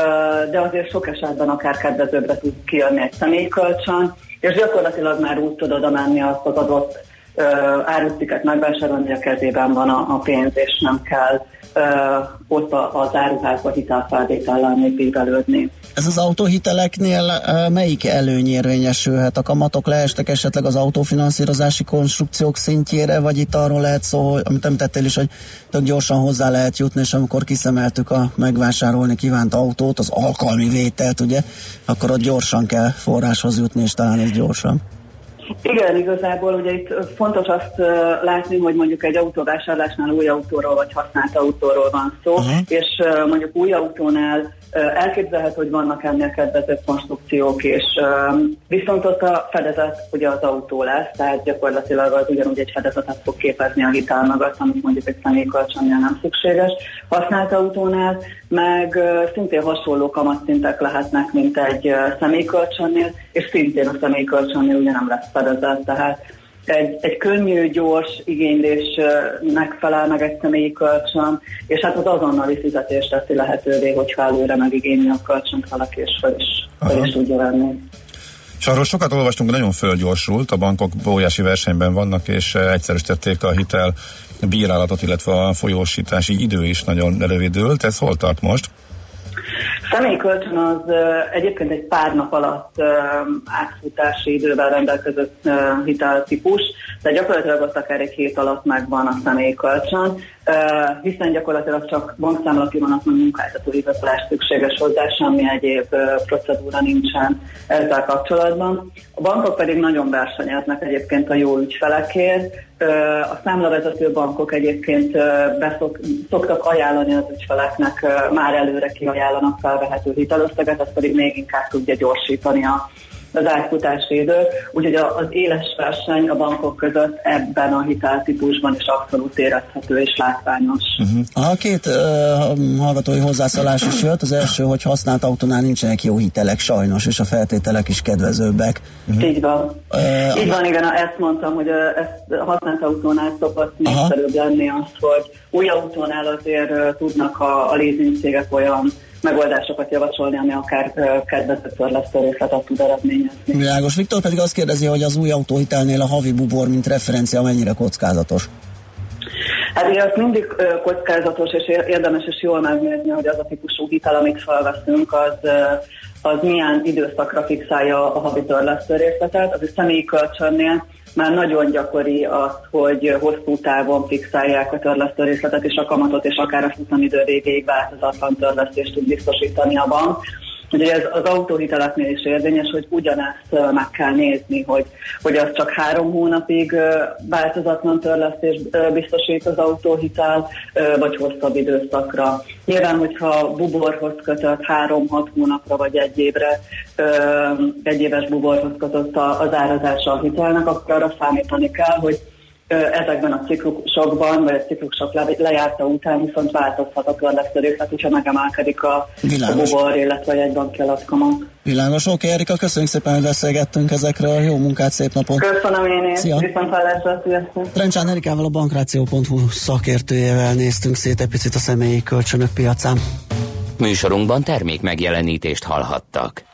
de azért sok esetben akár kedvezőbbre tud kijönni egy személyi kölcsön, és gyakorlatilag már úgy tud oda menni azt az adott Uh, árucikket megvásárolni, a kezében van a, a pénz, és nem kell uh, ott az áruházba hitelfelvétellel még bíbelődni. Ez az autóhiteleknél uh, melyik előny érvényesülhet? A kamatok leestek esetleg az autófinanszírozási konstrukciók szintjére, vagy itt arról lehet szó, hogy, amit említettél is, hogy tök gyorsan hozzá lehet jutni, és amikor kiszemeltük a megvásárolni kívánt autót, az alkalmi vételt, ugye, akkor ott gyorsan kell forráshoz jutni, és talán ez gyorsan. Igen, igazából ugye itt fontos azt uh, látni, hogy mondjuk egy autóvásárlásnál új autóról vagy használt autóról van szó, uh-huh. és uh, mondjuk új autónál uh, elképzelhető, hogy vannak ennél kedvező konstrukciók, és uh, viszont ott a fedezet ugye az autó lesz, tehát gyakorlatilag az ugyanúgy egy fedezetet fog képezni a hitel mögött, amit mondjuk egy személykölcsönnél nem szükséges. Használt autónál meg uh, szintén hasonló kamatszintek lehetnek, mint egy uh, személykölcsönnél, és szintén a személykölcsönnél ugye nem lesz fedezet, tehát egy, egy könnyű, gyors igénylésnek felel meg egy személyi kölcsön, és hát az azonnali fizetést teszi lehetővé, hogyha előre megigényli a kölcsönt valaki, és fel is, fel is tudja venni. És arról sokat olvastunk, nagyon fölgyorsult, a bankok óriási versenyben vannak, és egyszerűsítették a hitel bírálatot, illetve a folyósítási idő is nagyon rövidült. Ez hol tart most? Személyi kölcsön az uh, egyébként egy pár nap alatt uh, átfutási idővel rendelkező uh, hiteltípus, de gyakorlatilag ott akár egy hét alatt megvan a személyi kölcsön, uh, hiszen gyakorlatilag csak bankszámla kivonatlan munkáltató igazolás szükséges hozzá, semmi egyéb uh, procedúra nincsen ezzel kapcsolatban. A bankok pedig nagyon versenyeznek egyébként a jó ügyfelekért. A számlavezető bankok egyébként beszok, szoktak ajánlani az ügyfeleknek, már előre kiajánlanak felvehető hitelösszeget, az pedig még inkább tudja gyorsítani a, az átfutási időt. Úgyhogy az éles verseny a bankok között ebben a hiteltípusban is abszolút érezhető és látványos. Uh-huh. A két uh, hallgatói hozzászólás is jött. Az első, hogy használt autónál nincsenek jó hitelek sajnos, és a feltételek is kedvezőbbek. Uh-huh. Így van. Uh, Így van, igen, ezt mondtam, hogy ezt használt autónál szokott népszerűbb lenni az, hogy új autónál azért uh, tudnak a, a leasing cégek olyan megoldásokat javasolni, ami akár uh, kedvező törlesztőrészletet tud eredményezni. Világos. Viktor pedig azt kérdezi, hogy az új autóhitelnél a havi bubor, mint referencia mennyire kockázatos? Hát ugye az mindig uh, kockázatos, és érdemes és jól megnézni, hogy az a típusú hitel, amit felveszünk, az, uh, az milyen időszakra fixálja a havi törlesztőrészletet. Az a személyi kölcsönnél már nagyon gyakori az, hogy hosszú távon fixálják a törlesztőrészletet és a kamatot, és akár a futamidő végéig változatlan törlesztést tud biztosítani a bank. Ugye ez az autóhiteleknél is érvényes, hogy ugyanezt meg kell nézni, hogy, hogy az csak három hónapig változatlan törlesztést biztosít az autóhitel, vagy hosszabb időszakra. Nyilván, hogyha buborhoz kötött három-hat hónapra, vagy egy évre, egy éves buborhoz kötött az árazása a hitelnek, akkor arra számítani kell, hogy ezekben a ciklusokban, vagy a ciklusok lejárta után viszont változhat a törlesztőrészlet, hogyha megemelkedik a, a bubor, illetve a jegybanki alatkamat. Világos, oké, Erika, köszönjük szépen, hogy beszélgettünk ezekről. Jó munkát, szép napot! Köszönöm én is, viszont hallásra, sziasztok! Trencsán Erikával, a bankráció pont hu szakértőjével néztünk szét egy picit a személyi kölcsönök piacán. Műsorunkban termék megjelenítést hallhattak.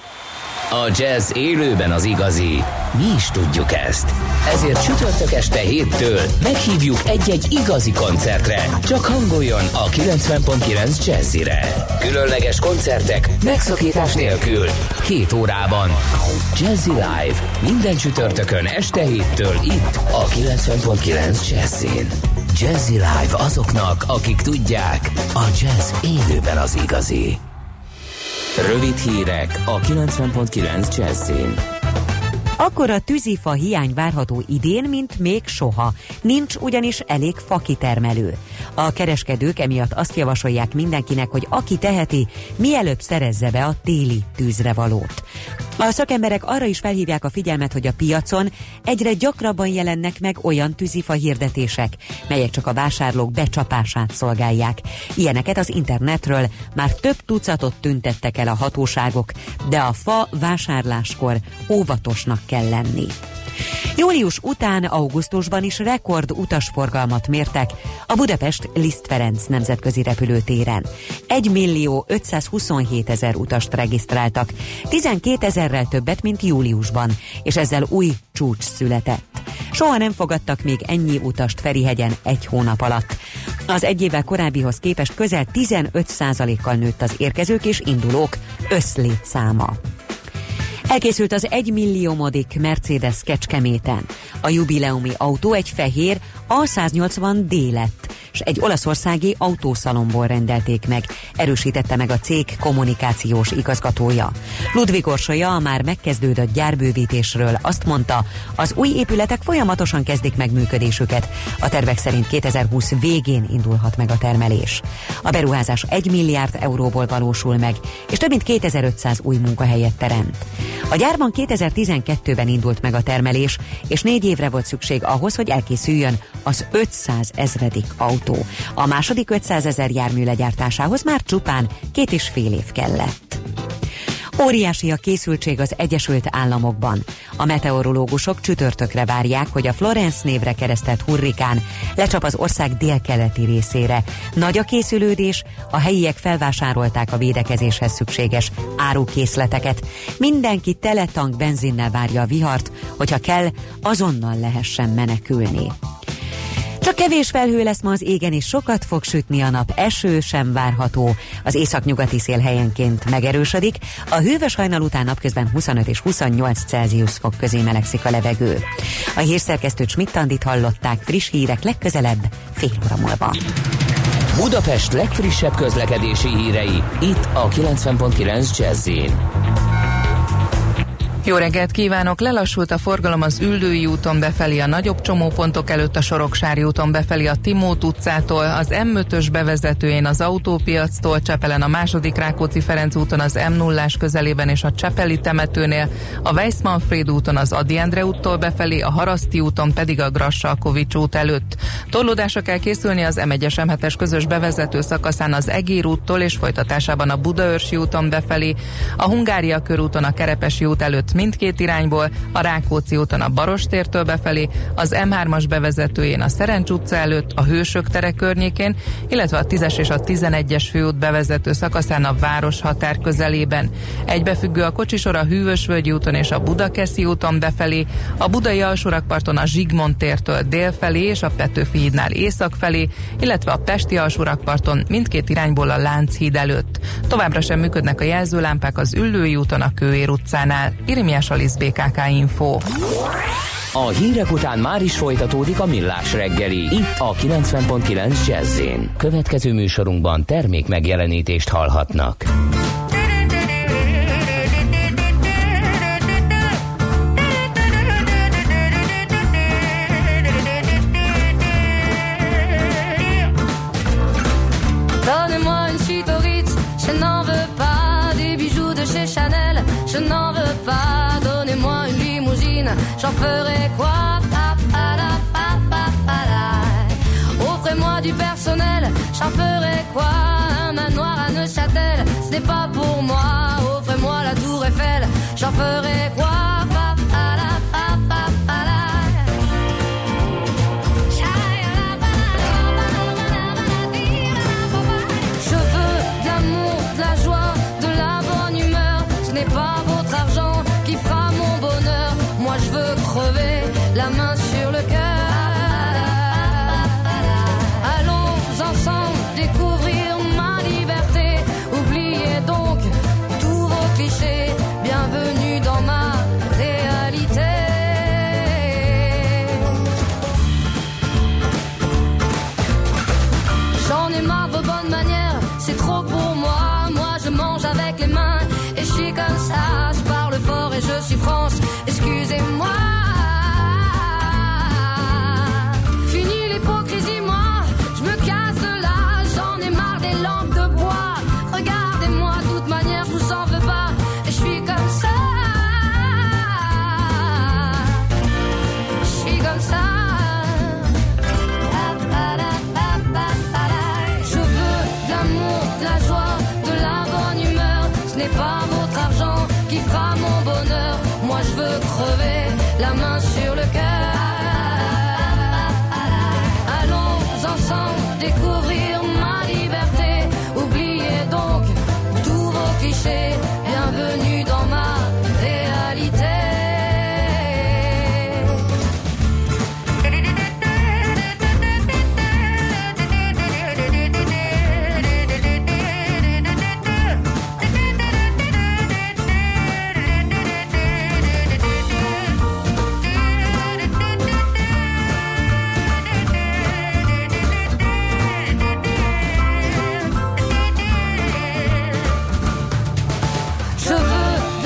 A jazz élőben az igazi. Mi is tudjuk ezt. Ezért csütörtök este héttől meghívjuk egy-egy igazi koncertre. Csak hangoljon a kilencven pont kilenc Jazzire. Különleges koncertek megszakítás nélkül. Két órában. Jazzy Live. Minden csütörtökön este héttől itt a kilencven pont kilenc Jazzin. Jazzy Live azoknak, akik tudják, a jazz élőben az igazi. Rövid hírek a kilencven pont kilenc Jazzin. Akkora tűzifa hiány várható idén, mint még soha. Nincs ugyanis elég fakitermelő. A kereskedők emiatt azt javasolják mindenkinek, hogy aki teheti, mielőbb szerezze be a téli tűzrevalót. A szakemberek arra is felhívják a figyelmet, hogy a piacon egyre gyakrabban jelennek meg olyan tűzifa hirdetések, melyek csak a vásárlók becsapását szolgálják. Ilyeneket az internetről már több tucatot tüntettek el a hatóságok, de a fa vásárláskor óvatosnak kell lenni. Július után augusztusban is rekord utasforgalmat mértek a Budapest Liszt Ferenc nemzetközi repülőtéren. egy millió ötszázhuszonhét ezer utast regisztráltak, tizenkét ezerrel többet, mint júliusban, és ezzel új csúcs született. Soha nem fogadtak még ennyi utast Ferihegyen egy hónap alatt. Az egy évvel korábbihoz képest közel tizenöt százalékkal nőtt az érkezők és indulók összlétszáma. Elkészült az egymilliómodik Mercedes Kecskeméten. A jubileumi autó egy fehér A száznyolcvan D lett, és egy olaszországi autószalomból rendelték meg, erősítette meg a cég kommunikációs igazgatója. Ludvig Orsolya a már megkezdődött gyárbővítésről azt mondta, az új épületek folyamatosan kezdik meg működésüket. A tervek szerint kétezer-húsz végén indulhat meg a termelés. A beruházás egy milliárd euróból valósul meg, és több mint kétezer-ötszáz új munkahelyet teremt. A gyárban kétezer-tizenkettőben indult meg a termelés, és négy évre volt szükség ahhoz, hogy elkészüljön az ötszáz ezredik autó. A második ötszázezer jármű legyártásához már csupán két és fél év kellett. Óriási a készültség az Egyesült Államokban. A meteorológusok csütörtökre várják, hogy a Florence névre keresztelt hurrikán lecsap az ország délkeleti részére. Nagy a készülődés, a helyiek felvásárolták a védekezéshez szükséges árukészleteket. Mindenki teletank benzinnel várja a vihart, hogyha kell, azonnal lehessen menekülni. Csak Csak kevés felhő lesz ma az égen, és sokat fog sütni a nap, eső sem várható. Az északnyugati szél helyenként megerősödik, a hűvös hajnal után napközben huszonöt és huszonnyolc Celsius fok közé melegszik a levegő. A hírszerkesztőt Schmidt-Andit hallották, friss hírek legközelebb fél óra múlva. Budapest legfrissebb közlekedési hírei, itt a kilencven pont kilenc Jazz-in. Jó reggelt kívánok! Lelassult a forgalom az Üllői úton befelé, a nagyobb csomópontok előtt a Soroksári úton befelé a Timót utcától, az M ötös bevezetőjén az Autópiactól, Csepelen a második Rákóczi-Ferenc úton az M nullás közelében és a Csepeli temetőnél, a Weissmanfréd úton az Ady Endre úttól befelé, a Haraszti úton pedig a Grassalkovich út előtt. Torlódásra kell készülni az M egyes M hetes közös bevezető szakaszán az Egér úttól és folytatásában a Budaörsi úton befelé, a Hungária körúton a Kerepesi út előtt mindkét irányból, a Rákóczi úton a Barostértől befelé, az M hármas bevezetőjén a Szerencs utca előtt, a Hősök tere környékén, illetve a tízes és a tizenegyes főút bevezető szakaszán a Városhatár közelében. Egybefüggő a kocsisor a Hűvösvölgyi úton és a Budakeszi úton befelé, a Budai alsórakparton a Zsigmond tértől dél felé és a Petőfi hídnál észak felé, illetve a Pesti alsórakparton mindkét irányból a Lánchíd előtt. Továbbra sem működnek a jelzőlámpák az Üllői úton a Kőér utcánál. Irimiás Alisz, bé ká ká Info. A hírek után már is folytatódik a Millás reggeli, itt a kilencven pont kilenc Jazz-in. Következő műsorunkban termék megjelenítést hallhatnak. Donnez-moi une suite au Ritz, je n'en veux pas. Des bijoux de chez Chanel, je n'en veux pas. Donnez-moi une limousine, j'en ferai quoi? Offrez-moi du personnel, j'en ferai quoi? Un manoir à Neuchâtel, ce n'est pas pour moi. Offrez-moi la tour Eiffel, j'en ferai quoi? Je veux de l'amour, de la joie, de la bonne humeur. Ce n'est pas votre argent qui fera mon bonheur. Moi je veux crever la main sur le cœur. Allons ensemble découvrir ma liberté. Oubliez donc tous vos clichés. Bienvenue dans ma réalité. J'en ai marre de vos bonnes manières, c'est trop pour moi. Moi je mange avec les mains et je suis comme ça. Je parle fort et je suis France, excusez-moi. Fini l'hypocrisie, moi, je me casse de là. J'en ai marre des lampes de bois. Regardez-moi, de toute manière, je vous en veux pas. Et je suis comme ça. Je suis comme ça. Je veux de l'amour, de la joie, de la bonne humeur. Ce n'est pas votre argent qui fera mon bonheur. Moi je veux crever la main sur le cœur. Allons ensemble découvrir ma liberté. Oubliez donc tous vos clichés. Bienvenue dans ma réalité. Je veux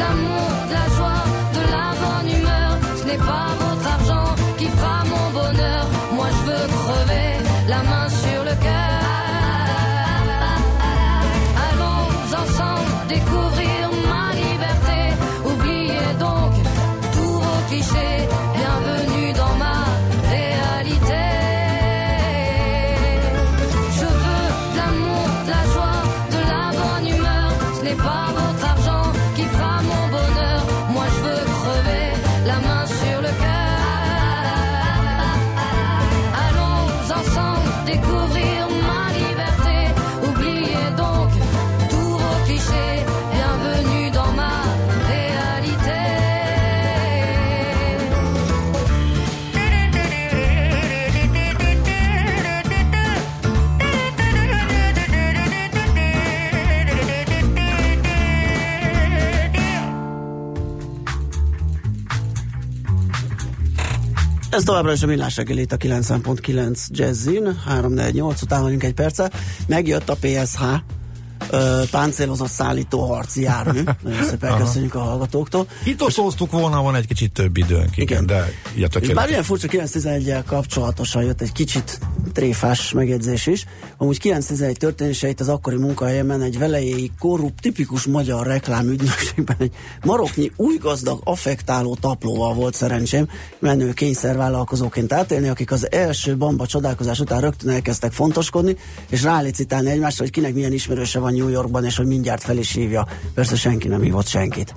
Ez továbbra is a Millás reggel itt a kilencven pont kilenc Jazzin, három négy nyolc után vagyunk egy perce. Megjött a pé es há, ö, páncélozott szállító harci jármű. Nagyon szépen köszönjük a hallgatóktól. Itt osztoztuk volna, van egy kicsit több időnk, igen, igen. De így a és bár ilyen furcsa kilenc tizenegyel kapcsolatosan jött egy kicsit tréfás megjegyzés is. Amúgy kilenc tizenegy történéseit az akkori munkahelyemen egy velejéig korrupt, tipikus magyar reklámügynökségben egy maroknyi új gazdag affektáló taplóval volt szerencsém menő kényszervállalkozóként átélni, akik az első bamba csodálkozás után rögtön elkezdtek fontoskodni, és rálicitálni egymásra, hogy kinek milyen ismerőse van New Yorkban, és hogy mindjárt fel is hívja. Persze senki nem hívott senkit.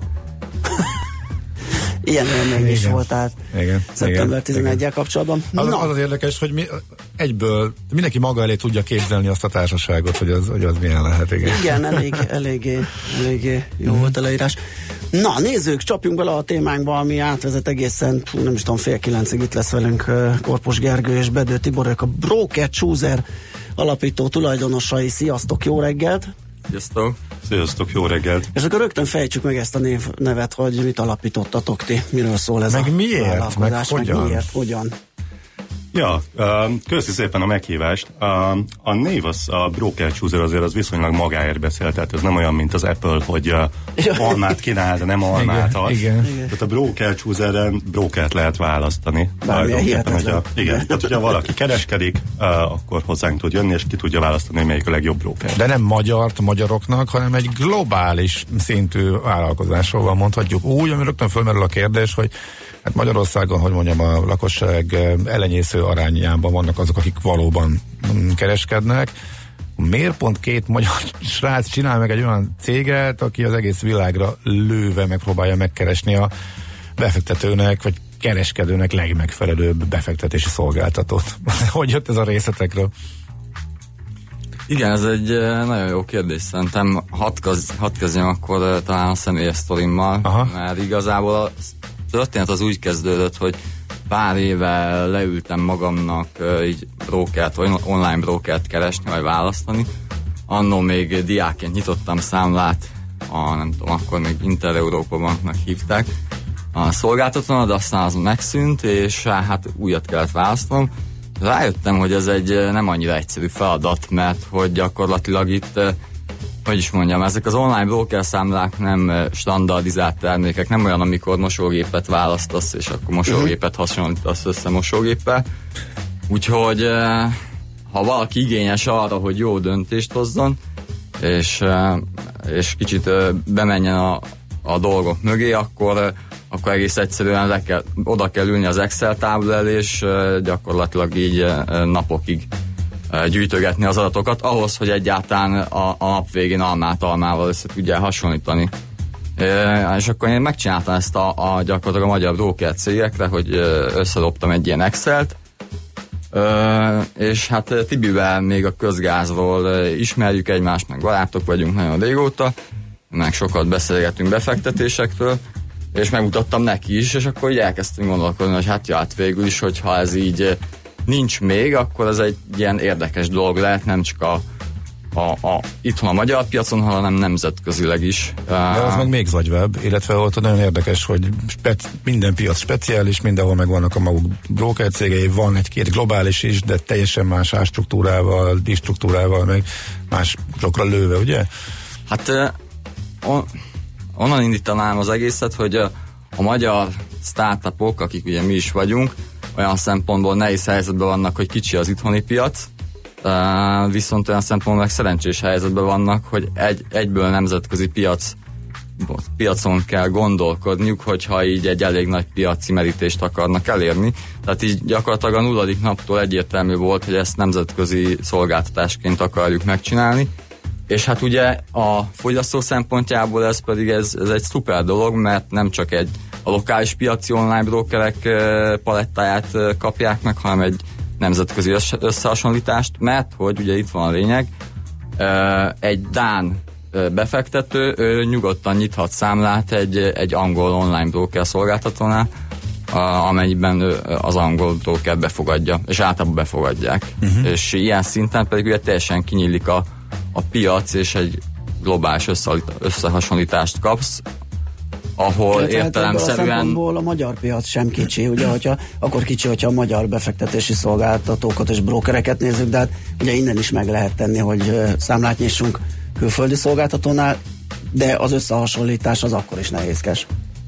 Ilyen élmény is volt, tehát igen, szeptember tizenegyel kapcsolatban. Az, az az érdekes, hogy mi egyből mindenki maga elé tudja képzelni azt a társaságot, hogy az, hogy az milyen lehet. Igen, igen elég, eléggé, eléggé jó volt a leírás. Na, nézzük, csapjunk bele a témánkba, ami átvezet egészen, nem is tudom, fél kilencig itt lesz velünk Korpos Gergő és Bedő Tibor, ők a Broker Chooser alapító tulajdonosai. Sziasztok, jó reggelt! Sziasztok! Sziasztok, jó reggelt! És akkor rögtön fejtsük meg ezt a név, nevet, hogy mit alapítottatok ti, miről szól ez meg a miért? vállalkozás, meg hogyan? Meg miért, hogyan? Ja, uh, köszi szépen a meghívást. Uh, a név az, a Broker Chooser azért az viszonylag magáért beszél, tehát ez nem olyan, mint az Apple, hogy uh, almát kínál, de nem almát ad. Igen, igen. Tehát a Broker Chooserren brokert lehet választani. Bármilyen hihetetlen. Igen, tehát hogyha valaki kereskedik, uh, akkor hozzánk tud jönni, és ki tudja választani, hogy melyik a legjobb broker. De nem magyart magyaroknak, hanem egy globális szintű vállalkozásról van, mondhatjuk úgy, ami rögtön fölmerül a kérdés, hogy hát Magyarországon, hogy mondjam, a lakosság elenyésző arányában vannak azok, akik valóban kereskednek. Miért pont két magyar srác csinál meg egy olyan céget, aki az egész világra lőve megpróbálja megkeresni a befektetőnek, vagy kereskedőnek legmegfelelőbb befektetési szolgáltatót? Hogy jött ez a részletekről? Igen, ez egy nagyon jó kérdés. Szerintem hadd had kezdjem akkor talán a személyes sztorimmal, aha, mert igazából a történet az úgy kezdődött, hogy pár éve leültem magamnak uh, így brokert, vagy online brokert keresni, vagy választani. Annó még diákként nyitottam számlát, a, nem tudom, akkor még Inter-Európa Banknak hívták a szolgáltatónak, de aztán az megszűnt, és hát újat kellett választanom. Rájöttem, hogy ez egy nem annyira egyszerű feladat, mert hogy gyakorlatilag itt hogy is mondjam, ezek az online broker számlák nem standardizált termékek, nem olyan, amikor mosógépet választasz, és akkor mosógépet hasonlítasz össze mosógéppel. Úgyhogy ha valaki igényes arra, hogy jó döntést hozzon, és, és kicsit bemenjen a, a dolgok mögé, akkor, akkor egész egyszerűen le kell, oda kell ülni az Excel tábla elé, és gyakorlatilag így napokig gyűjtögetni az adatokat, ahhoz, hogy egyáltalán a, a nap végén almát almával össze tudjál hasonlítani. E, és akkor én megcsináltam ezt a, a gyakorlatilag a magyar broker cégekre, hogy összedobtam egy ilyen Excelt, e, és hát Tibivel még a közgázról ismerjük egymást, meg barátok vagyunk nagyon régóta, meg sokat beszélgetünk befektetésekről, és megmutattam neki is, és akkor így elkezdtünk gondolkodni, hogy hát ja, hát végül is, hogyha ez így nincs még, akkor ez egy ilyen érdekes dolog lehet, nem csak a, a, a itthon a magyar piacon, hanem nemzetközileg is. De az meg még zagyvebb, illetve ott nagyon érdekes, hogy spec, minden piac speciális, mindenhol meg vannak a maguk broker cégei, van egy-két globális is, de teljesen más árstruktúrával, díjstruktúrával, meg másokra lőve, ugye? Hát on, onnan indítanám az egészet, hogy a, a magyar startupok, akik ugye mi is vagyunk, olyan szempontból nehéz helyzetben vannak, hogy kicsi az itthoni piac, uh, viszont olyan szempontból meg szerencsés helyzetben vannak, hogy egy, egyből nemzetközi piac, piacon kell gondolkodniuk, hogyha így egy elég nagy piaci merítést akarnak elérni. Tehát így gyakorlatilag a nulladik naptól egyértelmű volt, hogy ezt nemzetközi szolgáltatásként akarjuk megcsinálni. És hát ugye a fogyasztó szempontjából ez pedig ez, ez egy szuper dolog, mert nem csak egy a lokális piaci online brokerek palettáját kapják meg, hanem egy nemzetközi összehasonlítást, mert hogy ugye itt van a lényeg, egy dán befektető ő nyugodtan nyithat számlát egy, egy angol online broker szolgáltatónál, amelyben az angol broker befogadja, és általában befogadják. Uh-huh. És ilyen szinten pedig ugye teljesen kinyílik a, a piac, és egy globális összehasonlítást kapsz, ahol Illetve értelemszerűen... A, a magyar piac sem kicsi, ugye, hogyha, akkor kicsi, hogyha a magyar befektetési szolgáltatókat és brókereket nézzük, de hát ugye innen is meg lehet tenni, hogy számlát nyissunk külföldi szolgáltatónál, de az összehasonlítás az akkor is nehézkes.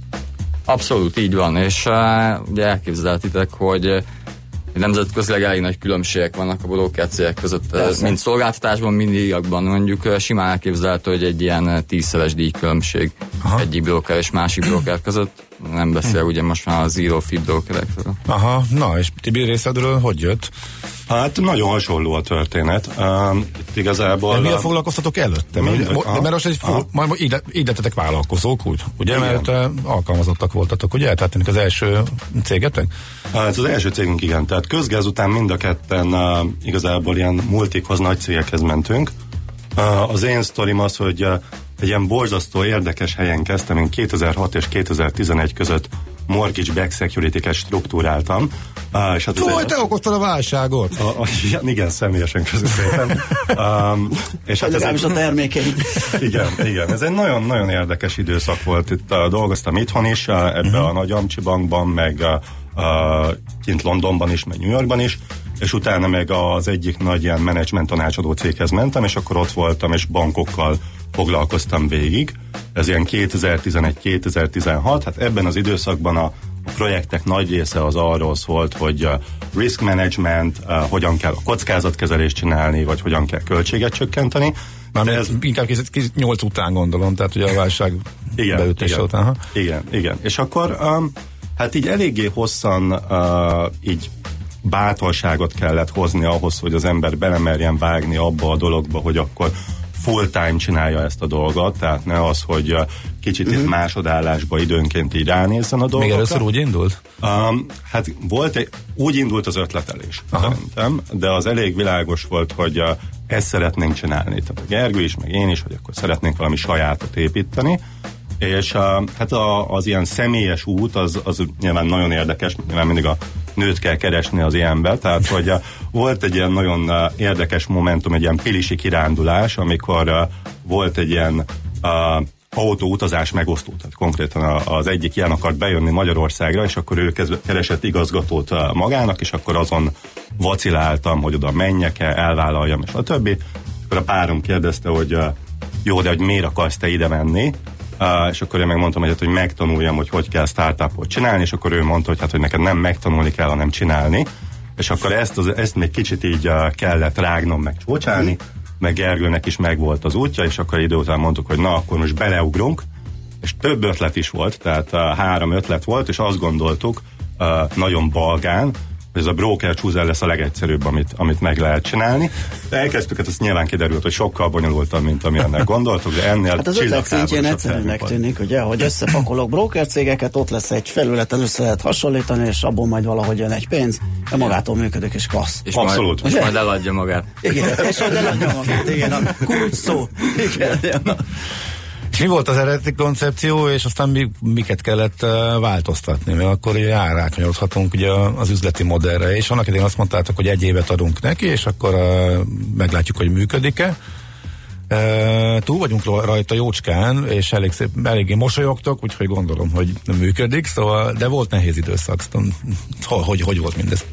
Abszolút így van, és uh, ugye elképzelhetitek, hogy uh, nemzetközileg elég nagy különbségek vannak a brókercégek között, Persze. mind szolgáltatásban, mind díjakban. Mondjuk uh, simán elképzelhető, hogy egy ilyen uh, tízszeres díjkülönbség Aha. egyik bróker és másik bróker között. Nem beszél hm. ugye most már a zero fee brókerekről. Aha, na és Tibi részedről hogy jött? Hát nagyon hasonló a történet. Uh, itt igazából... De mi a foglalkoztatok előtte? Mert, mert, mert most egy fog, majd így, így lettetek vállalkozók, úgy, ugye? Igen. Mert uh, alkalmazottak voltatok, ugye? Tehát az első cégetek? Hát az első cégünk igen. Tehát Közgáz után mind a ketten uh, igazából ilyen multikhoz, nagy cégekhez mentünk. Uh, az én sztorim az, hogy uh, egy ilyen borzasztó érdekes helyen kezdtem. Én kétezer-hat és kétezer-tizenegy között mortgage-backed security-ket struktúráltam. Uh, és hát Fúj, te okoztad a válságot! A, a, igen, személyesen közül szépen. Um, és hát ez egy, a termékeid. Igen, igen. Ez egy nagyon-nagyon érdekes időszak volt. Itt uh, dolgoztam itthon is, uh, ebbe uh-huh. a Nagy Amcsi Bankban, meg uh, uh, kint Londonban is, meg New Yorkban is, és utána meg az egyik nagy ilyen menedzsment tanácsadó céghez mentem, és akkor ott voltam, és bankokkal foglalkoztam végig. Ez ilyen kétezer-tizenegy kétezer-tizenhat, hát ebben az időszakban a projektek nagy része az arról szólt, hogy risk management, hogyan kell a kockázatkezelést csinálni, vagy hogyan kell költséget csökkenteni. Már ez inkább nyolc után gondolom, tehát ugye a válság beütése után. Ha? Igen, igen. És akkor um, hát így eléggé hosszan uh, így bátorságot kellett hozni ahhoz, hogy az ember belemerjen vágni abba a dologba, hogy akkor full time csinálja ezt a dolgot, tehát ne az, hogy kicsit uh-huh. itt másodállásba időnként így ránézzen a dolgokra. Még először úgy indult? Um, hát volt egy, úgy indult az ötletelés, Aha. szerintem, de az elég világos volt, hogy uh, ezt szeretnénk csinálni. Tehát a Gergő is, meg én is, hogy akkor szeretnénk valami sajátot építeni, és uh, hát a, az ilyen személyes út, az, az nyilván nagyon érdekes, nyilván mindig a nőt kell keresni az ilyenbe, tehát hogy uh, volt egy ilyen nagyon uh, érdekes momentum, egy ilyen pilisi kirándulás, amikor uh, volt egy ilyen uh, autóutazás megosztó, tehát konkrétan a, az egyik ilyen akart bejönni Magyarországra, és akkor ő kezd, keresett igazgatót uh, magának, és akkor azon vaciláltam, hogy oda menjek-e, elvállaljam, és a többi. Akkor a párom kérdezte, hogy uh, jó, de hogy miért akarsz te ide menni? Uh, és akkor én megmondtam, hogy, hát, hogy megtanuljam, hogy hogy kell startupot csinálni, és akkor ő mondta, hogy, hát, hogy neked nem megtanulni kell, hanem csinálni. És akkor ezt, az, ezt még kicsit így uh, kellett rágnom, meg csócsálni, mm. meg Gergőnek is megvolt az útja, és akkor idő után mondtuk, hogy na, akkor most beleugrunk, és több ötlet is volt, tehát uh, három ötlet volt, és azt gondoltuk, uh, nagyon balgán, hogy ez a broker chooser lesz a legegyszerűbb, amit, amit meg lehet csinálni. De elkezdtük, hát ez nyilván kiderült, hogy sokkal bonyolultabb, mint amilyennek gondoltuk, de ennél hát az ötlet szintjén egyszerűnek tűnik, ugye, hogy összepakolok broker cégeket, ott lesz egy felületen, össze lehet hasonlítani, és abból majd valahogy jön egy pénz, de magától működik, és klassz. És Abszolút. Majd, és majd eladja magát. Igen, és majd eladja magát, igen, a kulcs szó. Igen. És mi volt az eredeti koncepció, és aztán mi, miket kellett uh, változtatni, mert akkor ugye árátnyolhatunk ugye az üzleti modellre, és annak idején azt mondtátok, hogy egy évet adunk neki, és akkor uh, meglátjuk, hogy működik-e. Uh, túl vagyunk rajta jócskán, és elég szép, eléggé mosolyogtok, úgyhogy gondolom, hogy működik, szóval, de volt nehéz időszak, szóval, hogy, hogy volt mindez?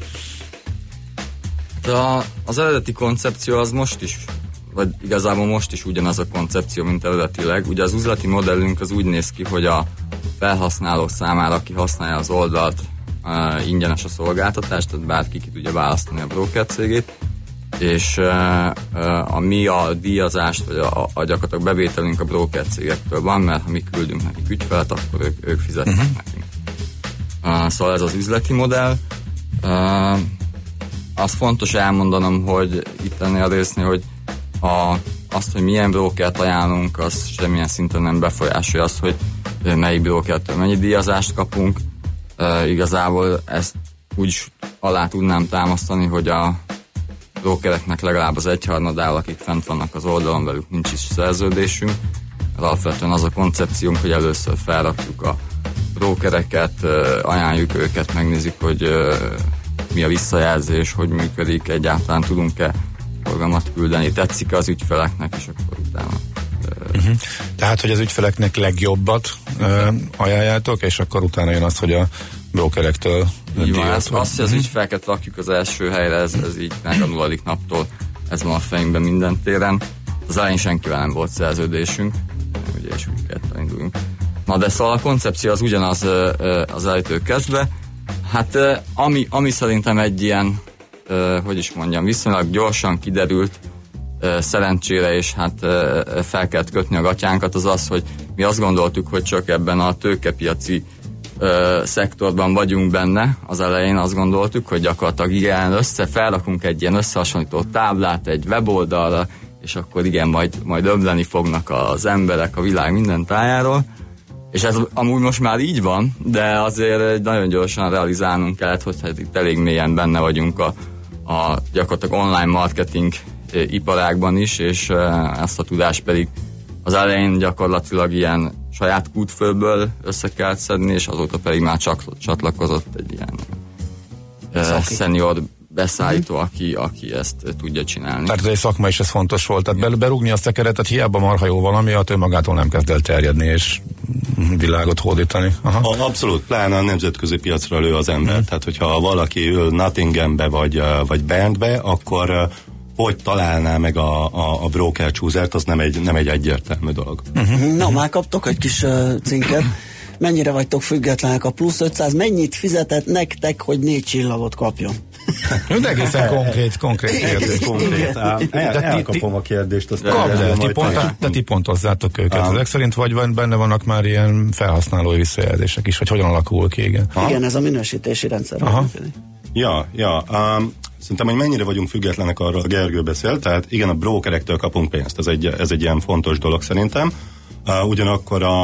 De az eredeti koncepció az most is, vagy igazából most is ugyanaz a koncepció, mint eredetileg. Ugye az üzleti modellünk az úgy néz ki, hogy a felhasználó számára, aki használja az oldalt, uh, ingyenes a szolgáltatás, tehát bárki ki tudja választani a broker cégét, és uh, uh, a mi a díjazást, vagy a, a gyakorlatilag bevételünk a broker cégektől van, mert ha mi küldünk nekik ügyfelet, akkor ők, ők fizetnek uh-huh. nekünk. Uh, szóval ez az üzleti modell. Uh, az fontos elmondanom, hogy itt ennél a résznél, hogy A, azt, hogy milyen brókert ajánlunk, az semmilyen szinten nem befolyásolja azt, hogy melyik brókertől mennyi díjazást kapunk. E, igazából ezt úgy alá tudnám támasztani, hogy a brókereknek legalább az egyharmadáll, akik fent vannak az oldalon, velük nincs is szerződésünk. Alapvetően az a koncepciónk, hogy először felrakjuk a brókereket, ajánljuk őket, megnézzük, hogy mi a visszajelzés, hogy működik, egyáltalán tudunk-e forgalmat küldeni, tetszik az ügyfeleknek, és akkor utána Uh-huh. Tehát, hogy az ügyfeleknek legjobbat uh, ajánljátok, és akkor utána jön az, hogy a brokerektől díjat. Azt, azt, hogy az ügyfeleket rakjuk az első helyre, ez, ez így a nulladik naptól ez van a fejünkben minden téren. Az elején senkivel nem volt szerződésünk, ugye, és úgy kellett induljunk. Na de szóval a koncepció az ugyanaz az elejétől kezdve. Hát ami, ami szerintem egy ilyen, hogy is mondjam, viszonylag gyorsan kiderült, szerencsére, és hát fel kellett kötni a gatyánkat, az az, hogy mi azt gondoltuk, hogy csak ebben a tőkepiaci szektorban vagyunk benne. Az elején azt gondoltuk, hogy gyakorlatilag igen, össze felrakunk egy ilyen összehasonlító táblát egy weboldalra, és akkor igen, majd, majd öbleni fognak az emberek a világ minden tájáról. És ez amúgy most már így van, de azért nagyon gyorsan realizálnunk kellett, hogy hát itt elég mélyen benne vagyunk a, a gyakorlatilag online marketing iparágban is, és ezt a tudást pedig az elején gyakorlatilag ilyen saját kútfőből össze kellett szedni, és azóta pedig már csak csatlakozott egy ilyen uh, senior beszállító, aki, aki ezt tudja csinálni. Tehát ez egy szakma is, ez fontos volt. Tehát berúgni azt a keretet, hiába marha jó valami, hát ő magától nem kezd el terjedni, és világot hódítani. Aha. Abszolút, pláne a nemzetközi piacra lő az ember. Hmm. Tehát, hogyha valaki ül Nottinghambe, vagy, vagy Bernbe, akkor hogy találná meg a, a, a broker choosert, az nem egy, nem egy egyértelmű dolog. Uh-huh. Na, már kaptok egy kis uh, cinket. Mennyire vagytok függetlenek a plusz ötszáz? Mennyit fizetett nektek, hogy négy csillagot kapjon? De egészen konkrét, konkrét kérdés. Konkrét. El, elkapom a kérdést. Azt Kap, de ti, pont, te ti pontozzátok őket. Ezek szerint vagy van, benne vannak már ilyen felhasználói visszajelzések is, hogy hogyan alakul ki, igen. Igen, ez a minősítési rendszer. Ja, ja. Um, Szerintem, hogy mennyire vagyunk függetlenek, arról a Gergő beszél, tehát igen, a brokerektől kapunk pénzt, ez egy, ez egy ilyen fontos dolog szerintem. Uh, ugyanakkor a,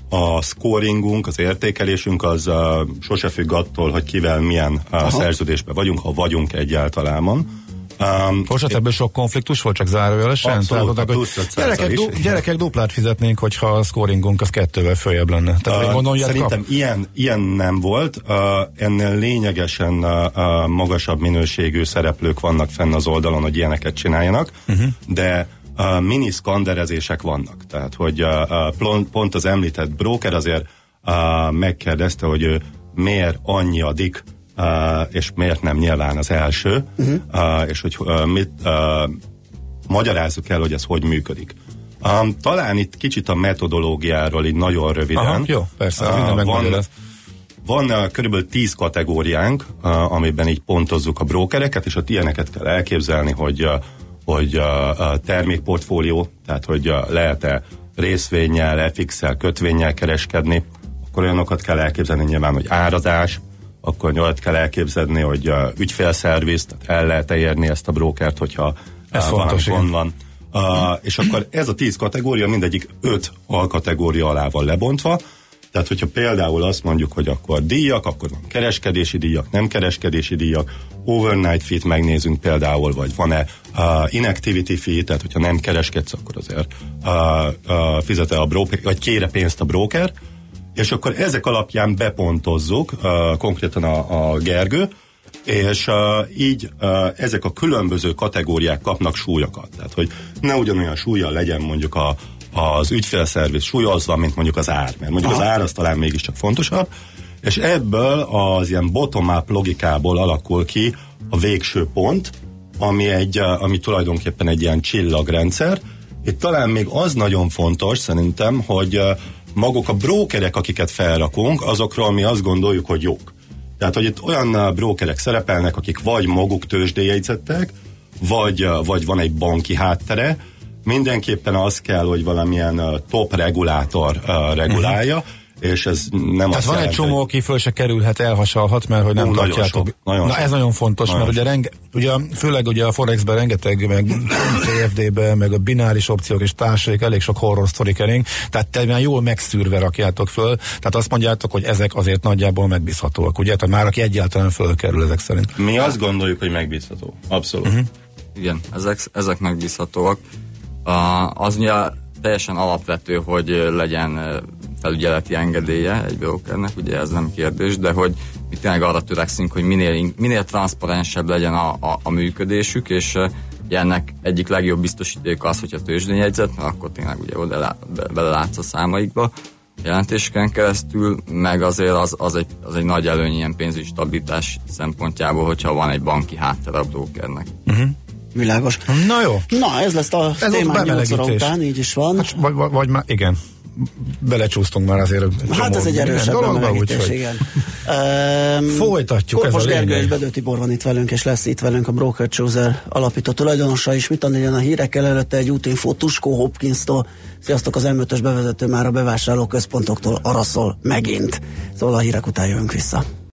a scoringunk, az értékelésünk az uh, sose függ attól, hogy kivel milyen uh, szerződésben vagyunk, ha vagyunk egyáltalában. Um, Most hát ebből sok konfliktus volt, csak zárójelesen? Abszolút, tehát, hogy gyerekek, du, gyerekek duplát fizetnénk, hogyha a scoringunk az kettővel följebb lenne. Tehát, uh, gondolom, szerintem ilyen, ilyen nem volt. Uh, ennél lényegesen uh, uh, magasabb minőségű szereplők vannak fenn az oldalon, hogy ilyeneket csináljanak, uh-huh. de uh, mini szkanderezések vannak. Tehát, hogy uh, uh, pont az említett broker azért uh, megkérdezte, hogy ő miért annyiadik Uh, és miért nem nyilván az első, uh-huh. uh, és hogy uh, mit uh, magyarázzuk el, hogy ez hogy működik. Um, talán itt kicsit a metodológiáról így nagyon röviden. Aha, jó, persze, uh, minden van, van uh, körülbelül tíz kategóriánk, uh, amiben így pontozzuk a brókereket, és ott ilyeneket kell elképzelni, hogy, uh, hogy uh, termékportfólió, tehát hogy uh, lehet-e részvénnyel, ef iksszel, kötvényel kereskedni, akkor olyanokat kell elképzelni nyilván, hogy árazás, akkor nyolc kell elképzelni, hogy uh, ügyfélszerviz, tehát el lehet érni ezt a brókert, hogyha ez uh, fontos, gond van. Uh, és akkor ez a tíz kategória mindegyik öt alkategória alá van lebontva, tehát hogyha például azt mondjuk, hogy akkor díjak, akkor van kereskedési díjak, nem kereskedési díjak, overnight fee-t megnézünk például, vagy van-e uh, inactivity fee, tehát hogyha nem kereskedsz, akkor azért uh, uh, fizet-e a broker, vagy kére pénzt a broker, és akkor ezek alapján bepontozzuk, uh, konkrétan a, a Gergő, és uh, így uh, ezek a különböző kategóriák kapnak súlyokat. Tehát, hogy ne ugyanolyan súllyal legyen mondjuk a, az ügyfélszerviz súlyozva, mint mondjuk az ár. Mert mondjuk Aha. az ár az talán mégiscsak fontosabb, és ebből az ilyen bottom-up logikából alakul ki a végső pont, ami, egy, uh, ami tulajdonképpen egy ilyen csillagrendszer. Itt talán még az nagyon fontos szerintem, hogy uh, maguk a brókerek, akiket felrakunk, azokról mi azt gondoljuk, hogy jók. Tehát, hogy itt olyan brókerek szerepelnek, akik vagy maguk tőzsdéjegyzettek, vagy, vagy van egy banki háttere. Mindenképpen az kell, hogy valamilyen top regulátor uh, regulálja, uh-huh. és ez nem Tehát azt van jelenti, egy csomó, hogy... aki föl se kerülhet, elhasalhat, mert hogy nem Ú, tartjátok. Nagyon Na sok. ez nagyon fontos, nagyon mert ugye, renge, ugye főleg ugye a Forexben rengeteg, meg cé ef dé-ben, meg a bináris opciók és társaik, elég sok horror sztori kering, tehát te már jól megszűrve rakjátok föl, tehát azt mondjátok, hogy ezek azért nagyjából megbízhatóak, ugye? Tehát már aki egyáltalán fölkerül ezek szerint. Mi azt gondoljuk, hogy megbízható. Abszolút. Uh-huh. Igen, ezek, ezek megbízhatóak. Uh, az ugye teljesen alapvető, hogy legyen felügyeleti engedélye egy brokernek, ugye ez nem kérdés, de hogy mi tényleg arra törekszünk, hogy minél, minél transzparensebb legyen a, a, a működésük, és uh, ennek egyik legjobb biztosíték az, hogyha tőzsdén jegyzett, akkor tényleg ugye oda be, belelátsz a számaikba jelentéseken keresztül, meg azért az, az, egy, az egy nagy előny ilyen pénzügyi stabilitás szempontjából, hogyha van egy banki háttere a brokernek. Uh-huh. Világos. Na jó. Na, ez lesz a ez témán nyolc óra után, így is van. Hát, vagy, vagy, vagy már, igen. Belecsúsztunk már azért. Hát ez egy erősebb bemelegítés, igen. Um, Folytatjuk, Korpos ez a Gergely és lényeg. Bedő Tibor van itt velünk, és lesz itt velünk a Broker Chooser alapító tulajdonosa is. Mit tanuljon a hírekkel, előtte egy útinfó Tuskó Hopkins-tól. Sziasztok, az em ötös bevezető már a bevásárló központoktól araszol megint. Szóval a hírek után jövünk vissza.